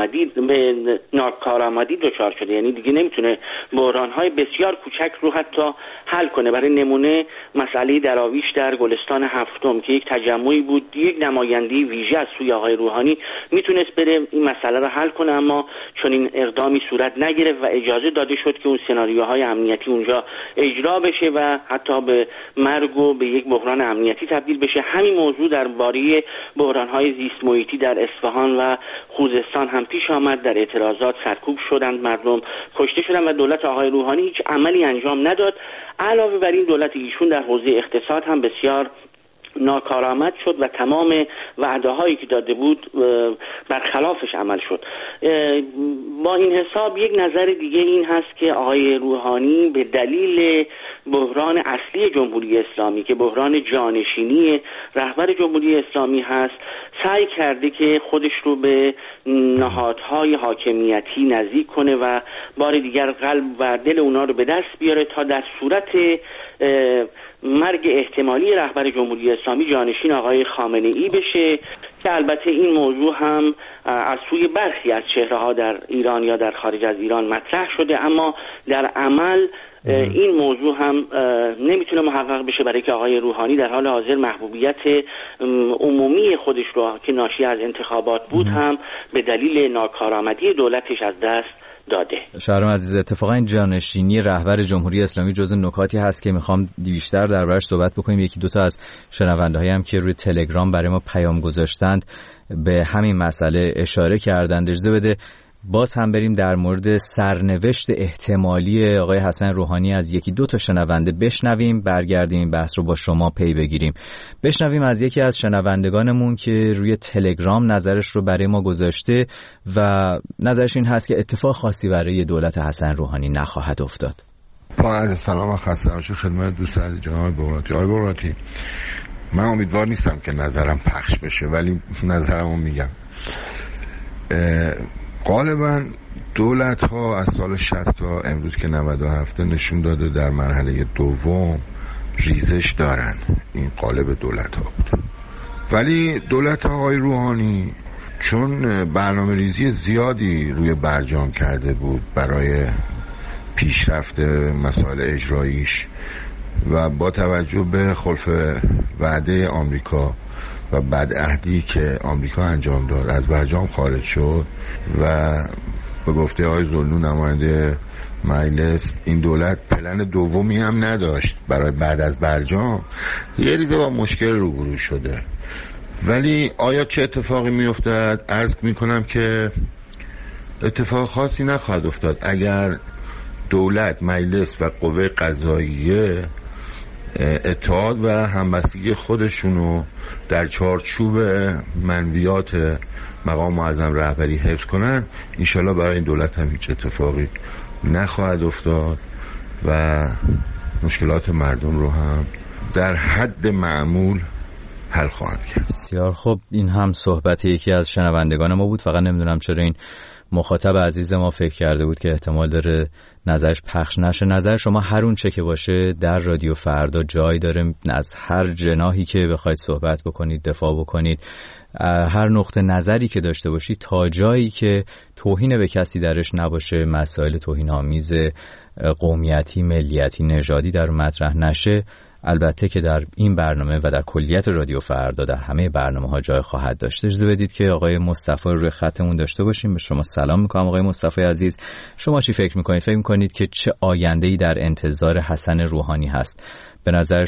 ناکارآمدی دچار شده، یعنی دیگه نمیتونه بحران‌های بسیار کوچک رو حتی حل کنه. برای نمونه مسئله دراویش در گلستان هفتم که یک تجمعی بود، یک نمایندگی ویژه از سوی آقای روحانی میتونست بره این مسئله رو حل کنه، اما چون این اقدامی صورت نگرفت و اجازه داده شد که اون سناریوهای امنیتی اونجا اجرا بشه و حتی به مرگ و به یک بحران امنیتی تبدیل بشه. همین موضوع درباره بحران‌های زیست محیطی در اصفهان و خوزستان هم پیش آمد. در اعتراضات سرکوب شدند، مردم کشته شدند و دولت آقای روحانی هیچ عملی انجام نداد. علاوه بر این دولت ایشون در حوزه اقتصاد هم بسیار ناکارآمد شد و تمام وعده هایی که داده بود برخلافش عمل شد. با این حساب یک نظر دیگه این هست که آقای روحانی به دلیل بحران اصلی جمهوری اسلامی که بحران جانشینی رهبر جمهوری اسلامی هست سعی کرده که خودش رو به نهادهای حاکمیتی نزدیک کنه و بار دیگر قلب و دل اونا رو به دست بیاره تا در صورت مرگ احتمالی رهبر جمهوری اسلامی جانشین آقای خامنه ای بشه، که البته این موضوع هم از سوی برخی از چهره‌ها در ایران یا در خارج از ایران مطرح شده، اما در عمل این موضوع هم نمیتونه محقق بشه، برای که آقای روحانی در حال حاضر محبوبیت عمومی خودش رو که ناشی از انتخابات بود هم به دلیل ناکارآمدی دولتش از دست داده. شهرام عزیز، اتفاقا این جانشینی رهبر جمهوری اسلامی جزو نکاتی هست که میخوام بیشتر دربارش صحبت بکنیم. یکی دوتا از شنونده‌هایی هم که روی تلگرام برای ما پیام گذاشتند به همین مسئله اشاره کردند. اجازه بده باز هم بریم در مورد سرنوشت احتمالی آقای حسن روحانی از یکی دو تا شنونده بشنویم، برگردیم این بحث رو با شما پی بگیریم. بشنویم از یکی از شنوندگانمون که روی تلگرام نظرش رو برای ما گذاشته و نظرش این هست که اتفاق خاصی برای دولت حسن روحانی نخواهد افتاد. با عرض سلام و خسته باشید خدمت دوست عزیز جناب بغراتی. آقای بغراتی، من امیدوار نیستم که نظرم پخش بشه، ولی نظرمو میگم. غالبا دولت ها از سال 60 تا امروز که 97 نشون داده در مرحله دوم ریزش دارن. این قالب دولت ها بود، ولی دولت آقای روحانی چون برنامه ریزی زیادی روی برجام کرده بود برای پیشرفت مسائل اجراییش و با توجه به خلف وعده آمریکا و بدعهدی که آمریکا انجام داد از برجام خارج شد و به گفته آقای زلنو نماینده مجلس این دولت پلن دومی هم نداشت برای بعد از برجام، یه ریزه با مشکل روبرو شده. ولی آیا چه اتفاقی میافتد؟ عرض میکنم که اتفاق خاصی نخواهد افتاد اگر دولت، مجلس و قوه قضاییه اتحاد و همبستگی خودشونو در چارچوب منویات مقام معظم رهبری حفظ کنن. انشالله برای این دولت هم هیچ اتفاقی نخواهد افتاد و مشکلات مردم رو هم در حد معمول حل خواهد کرد. بسیار خوب، این هم صحبت یکی از شنوندگان ما بود. فقط نمیدونم چرا این مخاطب عزیز ما فکر کرده بود که احتمال داره نظرش پخش نشه. نظر شما هر اون چه که باشه در رادیو فردا جای داره، از هر جناحی که بخواید صحبت بکنید، دفاع بکنید، هر نقطه نظری که داشته باشید تا جایی که توهین به کسی درش نباشه، مسائل توهین‌آمیز قومیتی، ملیتی، نژادی در مطرح نشه، البته که در این برنامه و در کلیت رادیو فردا در همه برنامه‌ها جای خواهد داشت. اجازه بدید که آقای مصطفی روی خطمون داشته باشیم. به شما سلام می‌کنم آقای مصطفی عزیز. شما چی فکر می‌کنید؟ فکر می‌کنید که چه آینده‌ای در انتظار حسن روحانی هست؟ به نظر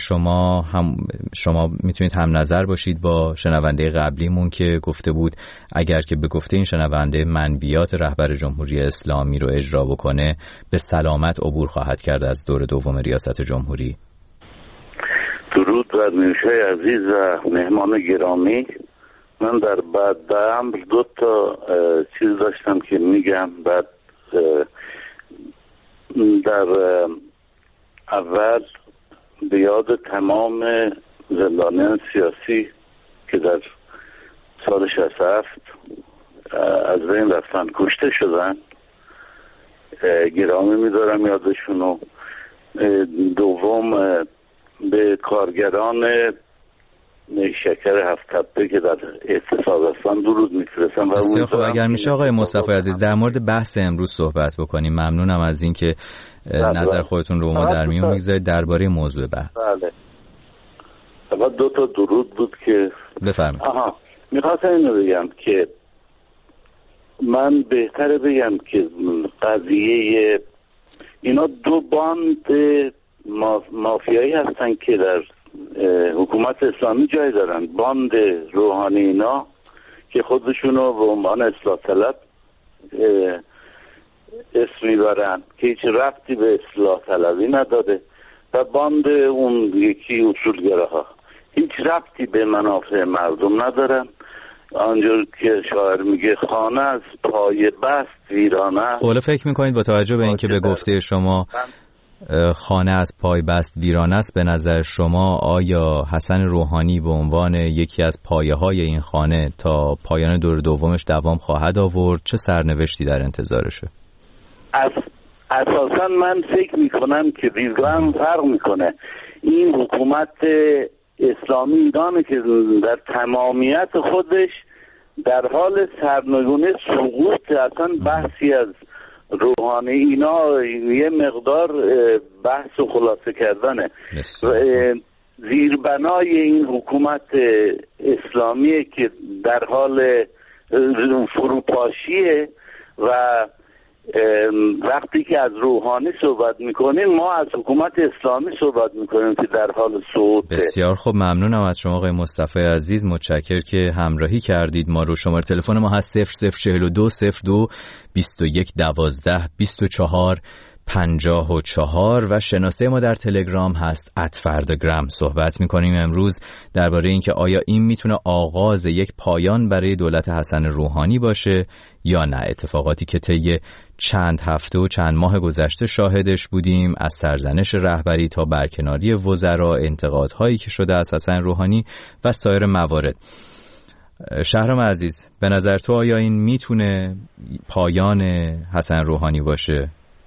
شما میتونید هم نظر باشید با شنونده قبلیمون که گفته بود اگر که به گفته این شنونده منبیات رهبر جمهوری اسلامی رو اجرا بکنه به سلامت عبور خواهد کرد از دور دوم ریاست جمهوری. درود بر نیوشای عزیز و مهمان گرامی. من در بعد امر 2 تا چیز داشتم که میگم. بعد در اول به یاد تمام زندانیان سیاسی که در سال 67 از بین رفتن، کشته شدن، گرامی می‌دارم یادشونو. دوم به کارگران شکر 7 تپه که در اعتصاب هستن درود می‌فرستم. بسیار خب، اگر میشه آقای مصطفی عزیز در مورد بحث امروز صحبت بکنیم. ممنونم از اینکه نظر خودتون رو ما در میون میگذارید درباره موضوع بحث. بله. اول 2 تا درود بود که بفرمایید. میخواستم اینو بگم که من بهتره بگم که قضیه اینا 2 باند مافیایی هستن که در حکومت اسلامی جای دارن. باند روحانی اینا که خودشونو به عنوان اصلاح طلب اسم میبرن که هیچ ربطی به اصلاح طلبی نداره، و باند اون یکی اصولگراها هیچ ربطی به منافع مردم ندارن. آنجور که شاعر میگه خانه از پای بست ویرانه. خب فکر میکنید با توجه به اینکه به گفته شما خانه از پای بست ویرانه است، به نظر شما آیا حسن روحانی به عنوان یکی از پایه‌های این خانه تا پایان دور دومش دوام خواهد آورد؟ چه سرنوشتی در انتظارشه؟ اساسا من فکر میکنم که دیدگاهم فرق میکنه. این حکومت اسلامی ایرانه که در تمامیت خودش در حال سرنگونی سقوط. اصلا بحثی از روحانی اینا یه مقدار بحث و خلاصه کردنه. زیربنای این حکومت اسلامیه که در حال فروپاشیه، و وقتی که از روحانی صحبت میکنیم ما از حکومت اسلامی صحبت میکنیم که در حال صعود. بسیار خوب، ممنونم از شما آقای مصطفی عزیز، متشکر که همراهی کردید ما رو. شماره تلفن ما هست 0042 02 21 12 24 54 و شناسه ما در تلگرام هست @فردگرام. صحبت میکنیم امروز درباره اینکه آیا این میتونه آغاز یک پایان برای دولت حسن روحانی باشه یا نه. اتفاقاتی که طی چند هفته و چند ماه گذشته شاهدش بودیم، از سرزنش رهبری تا برکناری وزرا، انتقادهایی که شده از حسن روحانی و سایر موارد. شهرام عزیز، به نظر تو آیا این میتونه پایان حسن روحانی باشه؟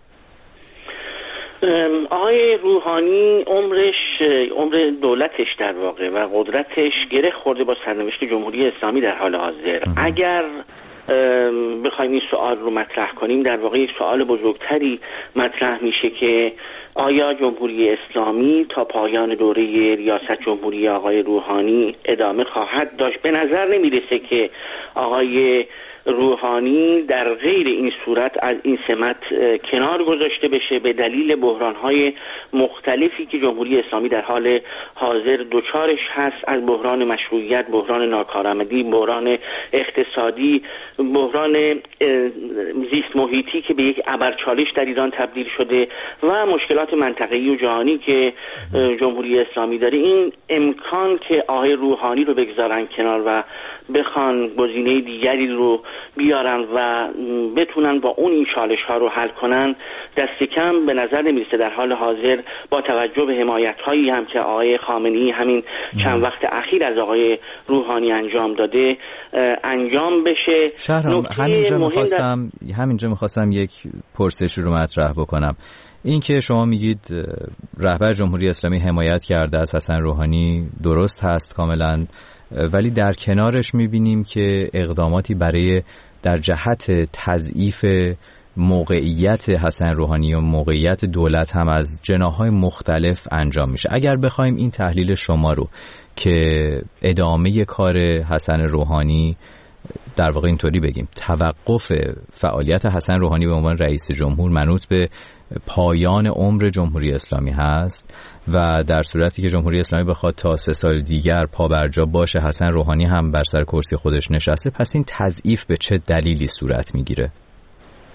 آقای روحانی عمر دولتش در واقع و قدرتش گره خورده با سرنوشت جمهوری اسلامی در حال حاضر. اگر بخوایم این سوال رو مطرح کنیم، در واقع یک سوال بزرگتری مطرح میشه که آیا جمهوری اسلامی تا پایان دوره ریاست جمهوری آقای روحانی ادامه خواهد داشت؟ به نظر نمیرسه که آقای روحانی در غیر این صورت از این سمت کنار گذاشته بشه به دلیل بحران‌های مختلفی که جمهوری اسلامی در حال حاضر دوچارش هست، از بحران مشروعیت، بحران ناکارآمدی، بحران اقتصادی، بحران زیست محیطی که به یک ابرچالش در ایران تبدیل شده و مشکلات منطقه‌ای و جهانی که جمهوری اسلامی داره. این امکان که آقای روحانی رو بگذارن کنار و بخوان گزینه دیگری رو بیارن و بتونن با اون این چالش ها رو حل کنن، دست کم به نظر نمیرسه در حال حاضر با توجه به حمایت هایی هم که آقای خامنه‌ای همین چند وقت اخیر از آقای روحانی انجام داده انجام بشه. شهرام، همینجا میخواستم یک پرسش رو مطرح بکنم. این که شما میگید رهبر جمهوری اسلامی حمایت کرده از حسن روحانی، درست هست کاملا، ولی در کنارش میبینیم که اقداماتی برای در جهت تضعیف موقعیت حسن روحانی و موقعیت دولت هم از جناح‌های مختلف انجام میشه. اگر بخوایم این تحلیل شما رو که ادامه کار حسن روحانی، در واقع اینطوری بگیم توقف فعالیت حسن روحانی به عنوان رئیس جمهور منوط به پایان عمر جمهوری اسلامی هست و در صورتی که جمهوری اسلامی بخواد تا 3 سال دیگر پا برجا باشه، حسن روحانی هم بر سر کرسی خودش نشسته، پس این تضعیف به چه دلیلی صورت میگیره؟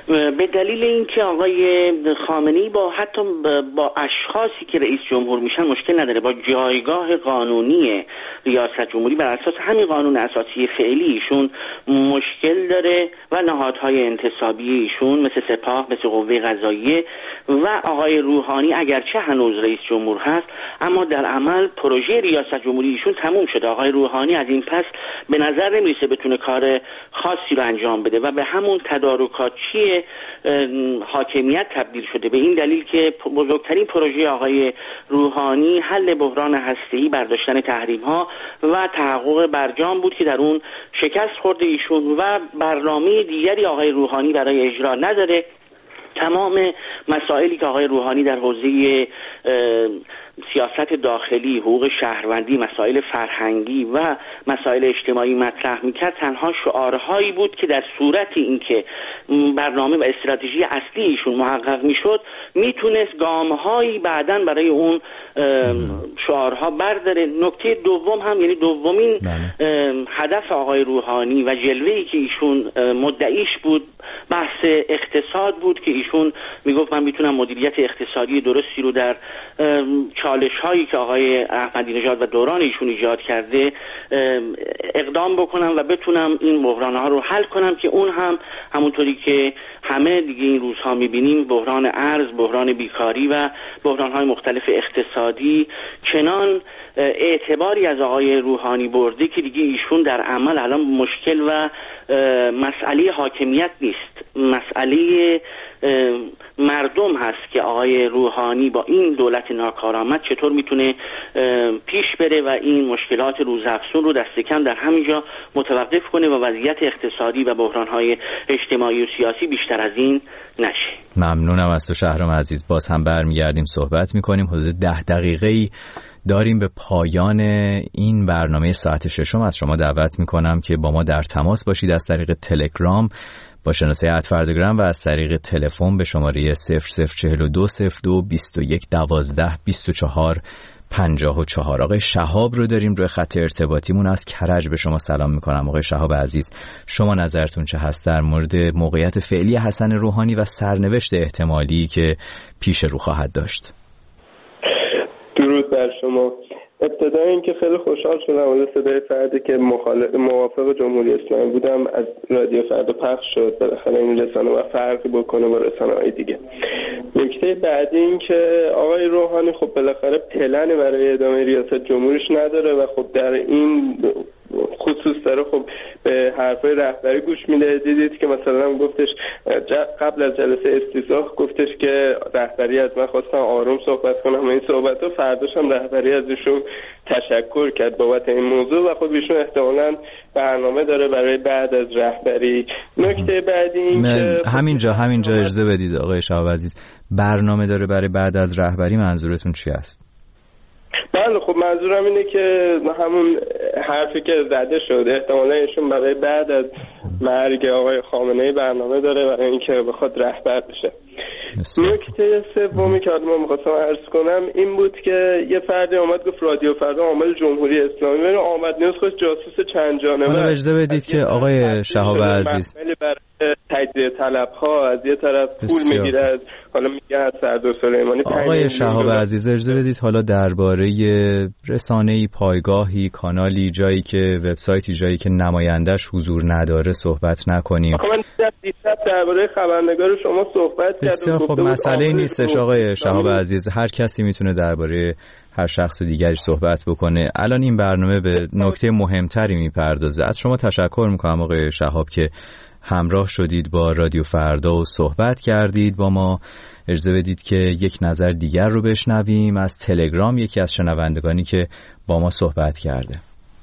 به دلیل اینکه آقای خامنه‌ای با حتی با اشخاصی که رئیس جمهور میشن مشکل نداره، با جایگاه قانونی ریاست جمهوری بر اساس همین قانون اساسی فعلی ایشون مشکل داره و نهادهای انتصابی ایشون مثل سپاه، مثل قوه قضاییه و آقای روحانی اگرچه هنوز رئیس جمهور هست اما در عمل پروژه ریاست جمهوری ایشون تموم شده. آقای روحانی از این پس به نظر نمیرسه بتونه کار خاصی رو انجام بده و به همون تدارکاتچی حاکمیت تبدیل شده، به این دلیل که بزرگترین پروژه آقای روحانی حل بحران هسته‌ای، برداشتن تحریم‌ها و تحقق برجام بود که در اون شکست خورده ایشون و برنامه دیگری آقای روحانی برای اجرا نداره. تمام مسائلی که آقای روحانی در حوزه سیاست داخلی، حقوق شهروندی، مسائل فرهنگی و مسائل اجتماعی مطرح میکرد تنها شعارهایی بود که در صورت اینکه برنامه و استراتژی اصلی ایشون محقق میشد میتونست گامهایی بعداً برای اون شعارها برداره. نکته دوم هم، یعنی دومین هدف آقای روحانی و جلوه‌ای که ایشون مدعیش بود بحث اقتصاد بود که ایشون میگفت من میتونم مدیریت اقتصادی درستی رو در چالش هایی که آقای احمدی نژاد و دوران ایشون ایجاد کرده اقدام بکنم و بتونم این بحران ها رو حل کنم که اون هم همونطوری که همه دیگه این روزها میبینیم بحران ارز، بحران بیکاری و بحران های مختلف اقتصادی چنان اعتباری از آقای روحانی برده که دیگه ایشون در عمل الان مشکل و مسئله حاکمیت نیست، مسئله مردم هست که آقای روحانی با این دولت ناکارآمد چطور میتونه پیش بره و این مشکلات روزافزون رو دست کم در همینجا متوقف کنه و وضعیت اقتصادی و بحران‌های اجتماعی و سیاسی بیشتر از این نشه. ممنونم از تو شهرام عزیز. باز هم برمیگردیم صحبت میکنیم. حدود 10 دقیقه‌ای داریم به پایان این برنامه ساعت ششم. از شما دعوت میکنم که با ما در تماس باشید از طریق تلگرام با شناسه @فردگرام و از طریق تلفن به شماره 00420221122454. آقای شهاب رو داریم روی خط ارتباطیمون از کرج. به شما سلام میکنم آقای شهاب عزیز. شما نظرتون چه هست در مورد موقعیت فعلی حسن روحانی و سرنوشت احتمالی که پیش رو خواهد داشت؟ درود بر شما. ابتدا اینکه خیلی خوشحال شدم از صدای فردی که موافق جمهوری اسلامی بودم از رادیو فردا پخش شد. بالاخره این رسانه و فرقی بکنه با رسانه‌های دیگه. نکته بعدی این که آقای روحانی خب بالاخره پلنی برای ادامه ریاست جمهوریش نداره و خب در این خصوص داره خب به حرفای رهبری گوش میده. دیدید که مثلا گفتش قبل از جلسه استیضاح گفتش که رهبری از من خواستن آروم صحبت کنم و این صحبت رو فرداش هم رهبری از ایشون تشکر کرد بابت این موضوع و خب ایشون احتمالاً برنامه داره برای بعد از رهبری. نکته بعدی این که همینجا اجازه بدید آقای شهاب عزیز، برنامه داره برای بعد از رهبری منظورتون چی است؟ بله خب منظورم اینه که همون حرفی که زده شده احتمالا ایشون برای بعد از مرگ آقای خامنه‌ای برنامه داره برای اینکه بخواد رهبر بشه. نکته سومی که من می‌خواستم عرض کنم این بود که یه فردی اومد گفت رادیو فردا عامل جمهوری اسلامی ببین آمد نیوز خود جاسوس چند جانبه. حالا اجازه بدید که آقای شهاب عزیز تجزیه طلب‌ها از یه طرف پول میگیره از حالا میگه از سردار سلیمانی. آقای شهاب عزیز اجازه بدید حالا درباره رسانه‌ای، پایگاهی، کانالی، جایی که وبسایتی، جایی که نمایندش حضور نداره صحبت نکنیم. من دیشب درباره خبرنگار شما صحبت کردم. بسیار خب مسئله نیستش آقای شهاب عزیز، هر کسی میتونه درباره هر شخص دیگری صحبت بکنه. الان این برنامه به نکته مهمتری میپردازه. از شما تشکر میکنم آقای شهاب که همراه شدید با رادیو فردا و صحبت کردید با ما. اجازه بدید که یک نظر دیگر رو بشنویم از تلگرام، یکی از شنوندگانی که با ما صحبت کرده.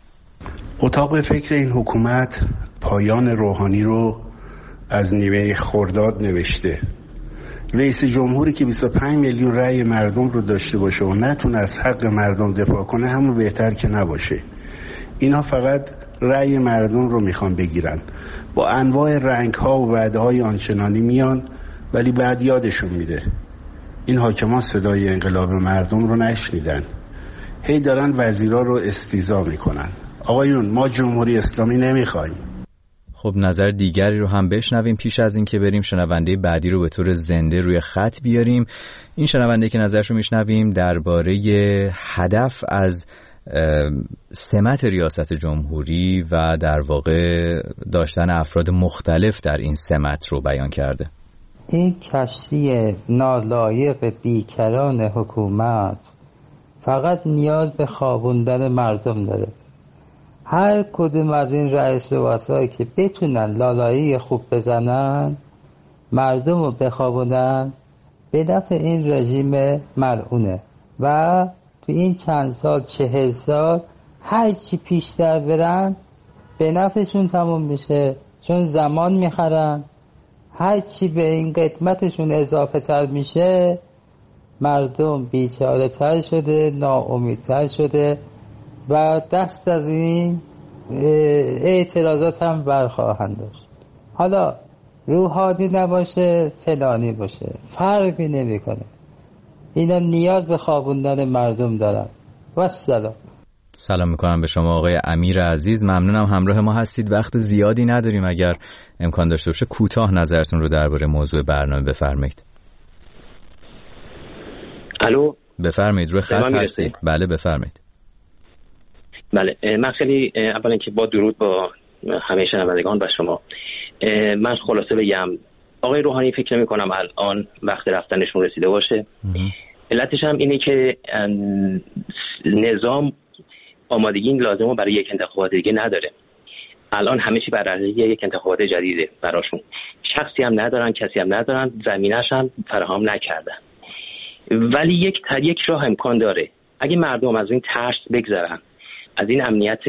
اتاق فکر این حکومت پایان روحانی رو از نیمه خرداد نوشته. رئیس جمهوری که 25 میلیون رأی مردم رو داشته باشه و نتونه از حق مردم دفاع کنه همون بهتر که نباشه. اینا فقط رأی مردم رو میخوان بگیرن، با انواع رنگ ها و وعده های آنچنانی میان ولی بعد یادشون میده این حاکمان صدای انقلاب مردم رو نشنیدن، هی دارن وزیرا رو استیضاح میکنن. آقایون ما جمهوری اسلامی نمیخوایم. خب نظر دیگری رو هم بشنویم پیش از این که بریم شنونده بعدی رو به طور زنده روی خط بیاریم. این شنونده که نظرش رو میشنویم درباره هدف از سمت ریاست جمهوری و در واقع داشتن افراد مختلف در این سمت رو بیان کرده. این کشتی نالایق بیکران حکومت فقط نیاز به خوابوندن مردم داره. هر کدوم از این رئیس رؤسایی که بتونن لالایی خوب بزنن، مردم رو بخوابونن، به نفع این رژیم ملعونه و تو این چند سال 40 سال هر چی پیشتر برن به نفعشون تموم میشه، چون زمان میخرن. هر چی به این قدمتشون اضافه تر میشه مردم بیچاره تر شده، ناامیدتر شده و دست از این اعتراضات هم برخواهند داشت. حالا روحانی نباشه فلانی باشه فرقی نمیکنه، اینا نیاز به خوابوندن مردم دارن. و سلام میکنم به شما آقای امیر عزیز، ممنونم همراه ما هستید. وقت زیادی نداریم، اگر امکان داشته باشه کوتاه نظرتون رو درباره موضوع برنامه بفرمایید. الو بفرمایید، روی خط هستید. بله بفرمایید. بله من خیلی اولا که با درود با همه شنوندگان و شما، من خلاصه بگم آقای روحانی فکر نمی کنم الان وقت رفتنشون رسیده باشه. علتش هم اینه که نظام آمادگی لازمه برای یک انتخابات دیگه نداره. الان همه چی بر علیه یک انتخابات جدیده براشون، شخصی هم ندارن، کسی هم ندارن، زمینش هم فراهم نکردن. ولی یک راه امکان داره، اگه مردم از این ترس بگذرن، از این امنیت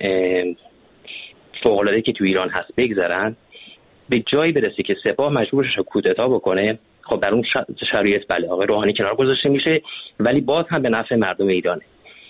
فوق‌العاده که تو ایران هست بگذرن، به جایی برسه که سپاه مجبور شه کودتا بکنه. خب در اون شرایط بله آقای روحانی کنار گذاشته میشه، ولی باز هم به نفع مردم ایرانه.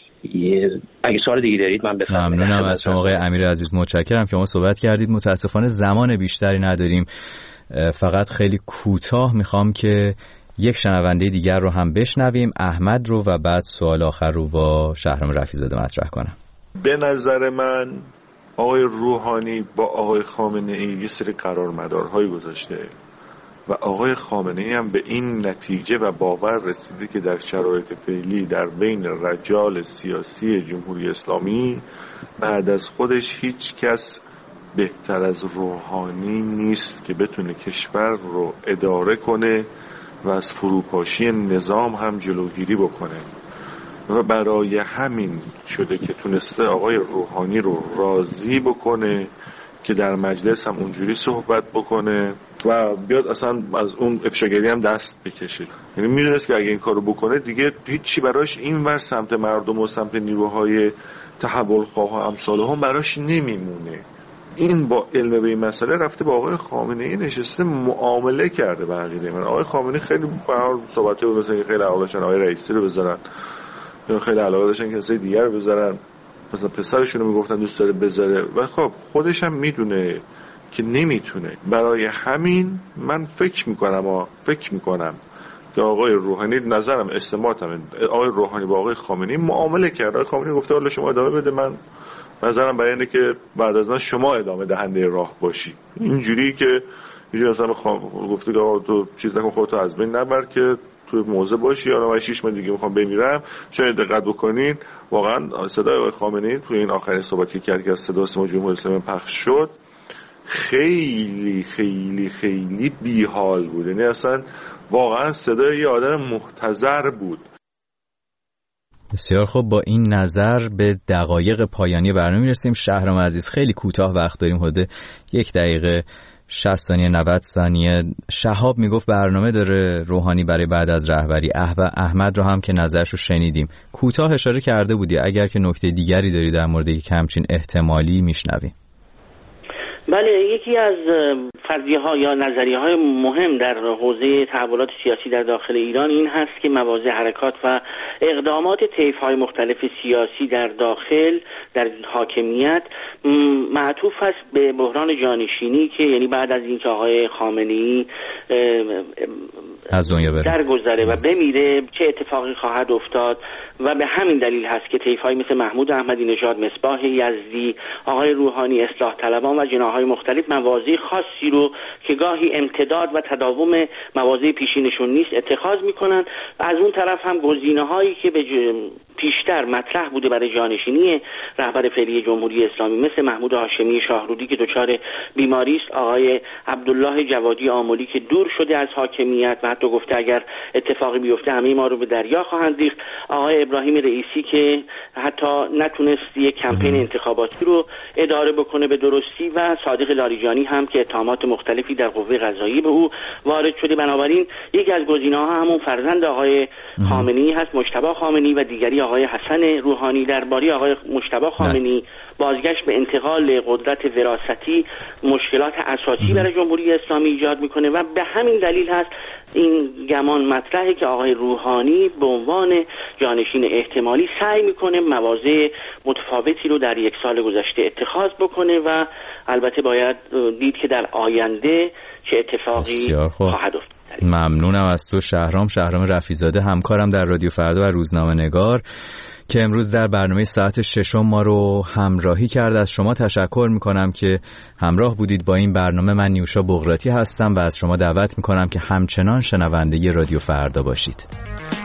اگه سوال دیگه دارید من بفرمایید. ممنونم از شما آقای امیر عزیز، متشکرم که ما صحبت کردید. متاسفانه زمان بیشتری نداریم، فقط خیلی کوتاه میخوام که یک شنونده دیگر رو هم بشنویم، احمد رو، و بعد سوال آخر رو با شهرام رفیع‌زاده مطرح کنم. به نظر من آقای روحانی با آقای خامنه‌ای یه سری قرارمدارهایی گذاشته و آقای خامنه‌ای هم به این نتیجه و باور رسیده که در شرایط فعلی در بین رجال سیاسی جمهوری اسلامی بعد از خودش هیچ کس بهتر از روحانی نیست که بتونه کشور رو اداره کنه و از فروپاشی نظام هم جلوگیری بکنه و برای همین شده که تونسته آقای روحانی رو راضی بکنه که در مجلس هم اونجوری صحبت بکنه و بیاد اصلا از اون افشاگری هم دست بکشه. یعنی میدونست که اگه این کارو بکنه دیگه هیچی براش اینور سمت مردم و سمت نیروهای تحول خواه و امثال هم براش نمیمونه. این با علم به این مسئله رفته با آقای خامنه‌ای نشسته معامله کرده. به عقیده من آقای خامنه‌ای خیلی صحبته بود مثلا خیلی علاقه داشتن آقای رئیسی رو بذارن، یا خیلی علاقه داشتن کسای دیگر رو بذارن، مثلا پسرشون رو میگفتن دوست داره بذاره و خب خودش هم میدونه که نمیتونه. برای همین من فکر میکنم که آقای روحانی، نظرم استماعتم، آقای روحانی با آقای خامنه‌ای معامله کرد. آقای خامنه‌ای گفته والا شما ادامه بده، من نظرم برای اینه که بعد از من شما ادامه دهنده راه باشی. اینجوری که اینجوری اصلا گفته که آقا تو چیز نکن، خودتو از بین نبر که تو موضع باشی، یا من 6 ماه دیگه میخوام بمیرم. شاید دقت بکنین واقعا صدای آقای خامنه‌ای تو این آخرین صحبتی که از صدا سیما جمهوری اسلامی پخش شد خیلی خیلی خیلی بیحال بود. یعنی اصلا واقعا صدای یه آدم محتضر بود. بسیار خوب، با این نظر به دقایق پایانی برنامه میرسیم. شهرام عزیز خیلی کوتاه وقت داریم، حدود 1 دقیقه 60 ثانیه 90 ثانیه. شهاب میگفت برنامه داره روحانی برای بعد از رهبری. احمد رو هم که نظرش رو شنیدیم، کوتاه اشاره کرده بودی، اگر که نکته دیگری داری در مورد یک همچین احتمالی میشنویم. بله، یکی از فرضیه‌ها یا نظریه‌های مهم در حوزه تحولات سیاسی در داخل ایران این هست که مواضع حرکات و اقدامات طیف‌های مختلف سیاسی در داخل در حاکمیت معطوف است به بحران جانشینی که یعنی بعد از اینکه آقای خامنه‌ای از دنیا بره، درگذره و بمیره چه اتفاقی خواهد افتاد. و به همین دلیل هست که طیف‌های مثل محمود احمدی نژاد، مصباح یزدی، آقای روحانی، اصلاح طلبان و جناح‌های مختلف مواضع خاصی رو که گاهی امتداد و تداوم مواضع پیشینشون نیست اتخاذ میکنن. و از اون طرف هم گزینه‌هایی که به پیشتر مطرح بوده برای جانشینی رهبر فعلی جمهوری اسلامی مثل محمود هاشمی شاهرودی که دچار بیماری است، آقای عبدالله جوادی آملی که دور شده از حاکمیت و حتی گفته اگر اتفاقی بیفته همه ما رو به دریا خواهند ریخت، آقای ابراهیم رئیسی که حتی نتونست یک کمپین انتخاباتی رو اداره بکنه به درستی، و صادق لاریجانی هم که اتهامات مختلفی در قوه قضاییه به او وارد شده. بنابراین یکی از گزینه‌ها همون فرزند آقای خامنه‌ای هست، مجتبی خامنه‌ای، و دیگری آقای حسن روحانی. درباره آقای مجتبی خامنه‌ای بازگشت به انتقال قدرت وراثتی مشکلات اساسی برای جمهوری اسلامی ایجاد میکنه و به همین دلیل هست این گمان مطرحه که آقای روحانی به عنوان جانشین احتمالی سعی میکنه مواضع متفاوتی رو در یک سال گذشته اتخاذ بکنه و البته باید دید که در آینده چه اتفاقی خواهد افتاد. ممنونم از تو شهرام رفیزاده، همکارم در رادیو فردا و روزنامه‌نگار که امروز در برنامه ساعت 6 ما رو همراهی کرد. از شما تشکر میکنم که همراه بودید با این برنامه. من نیوشا بغراتی هستم و از شما دعوت میکنم که همچنان شنونده رادیو فردا باشید.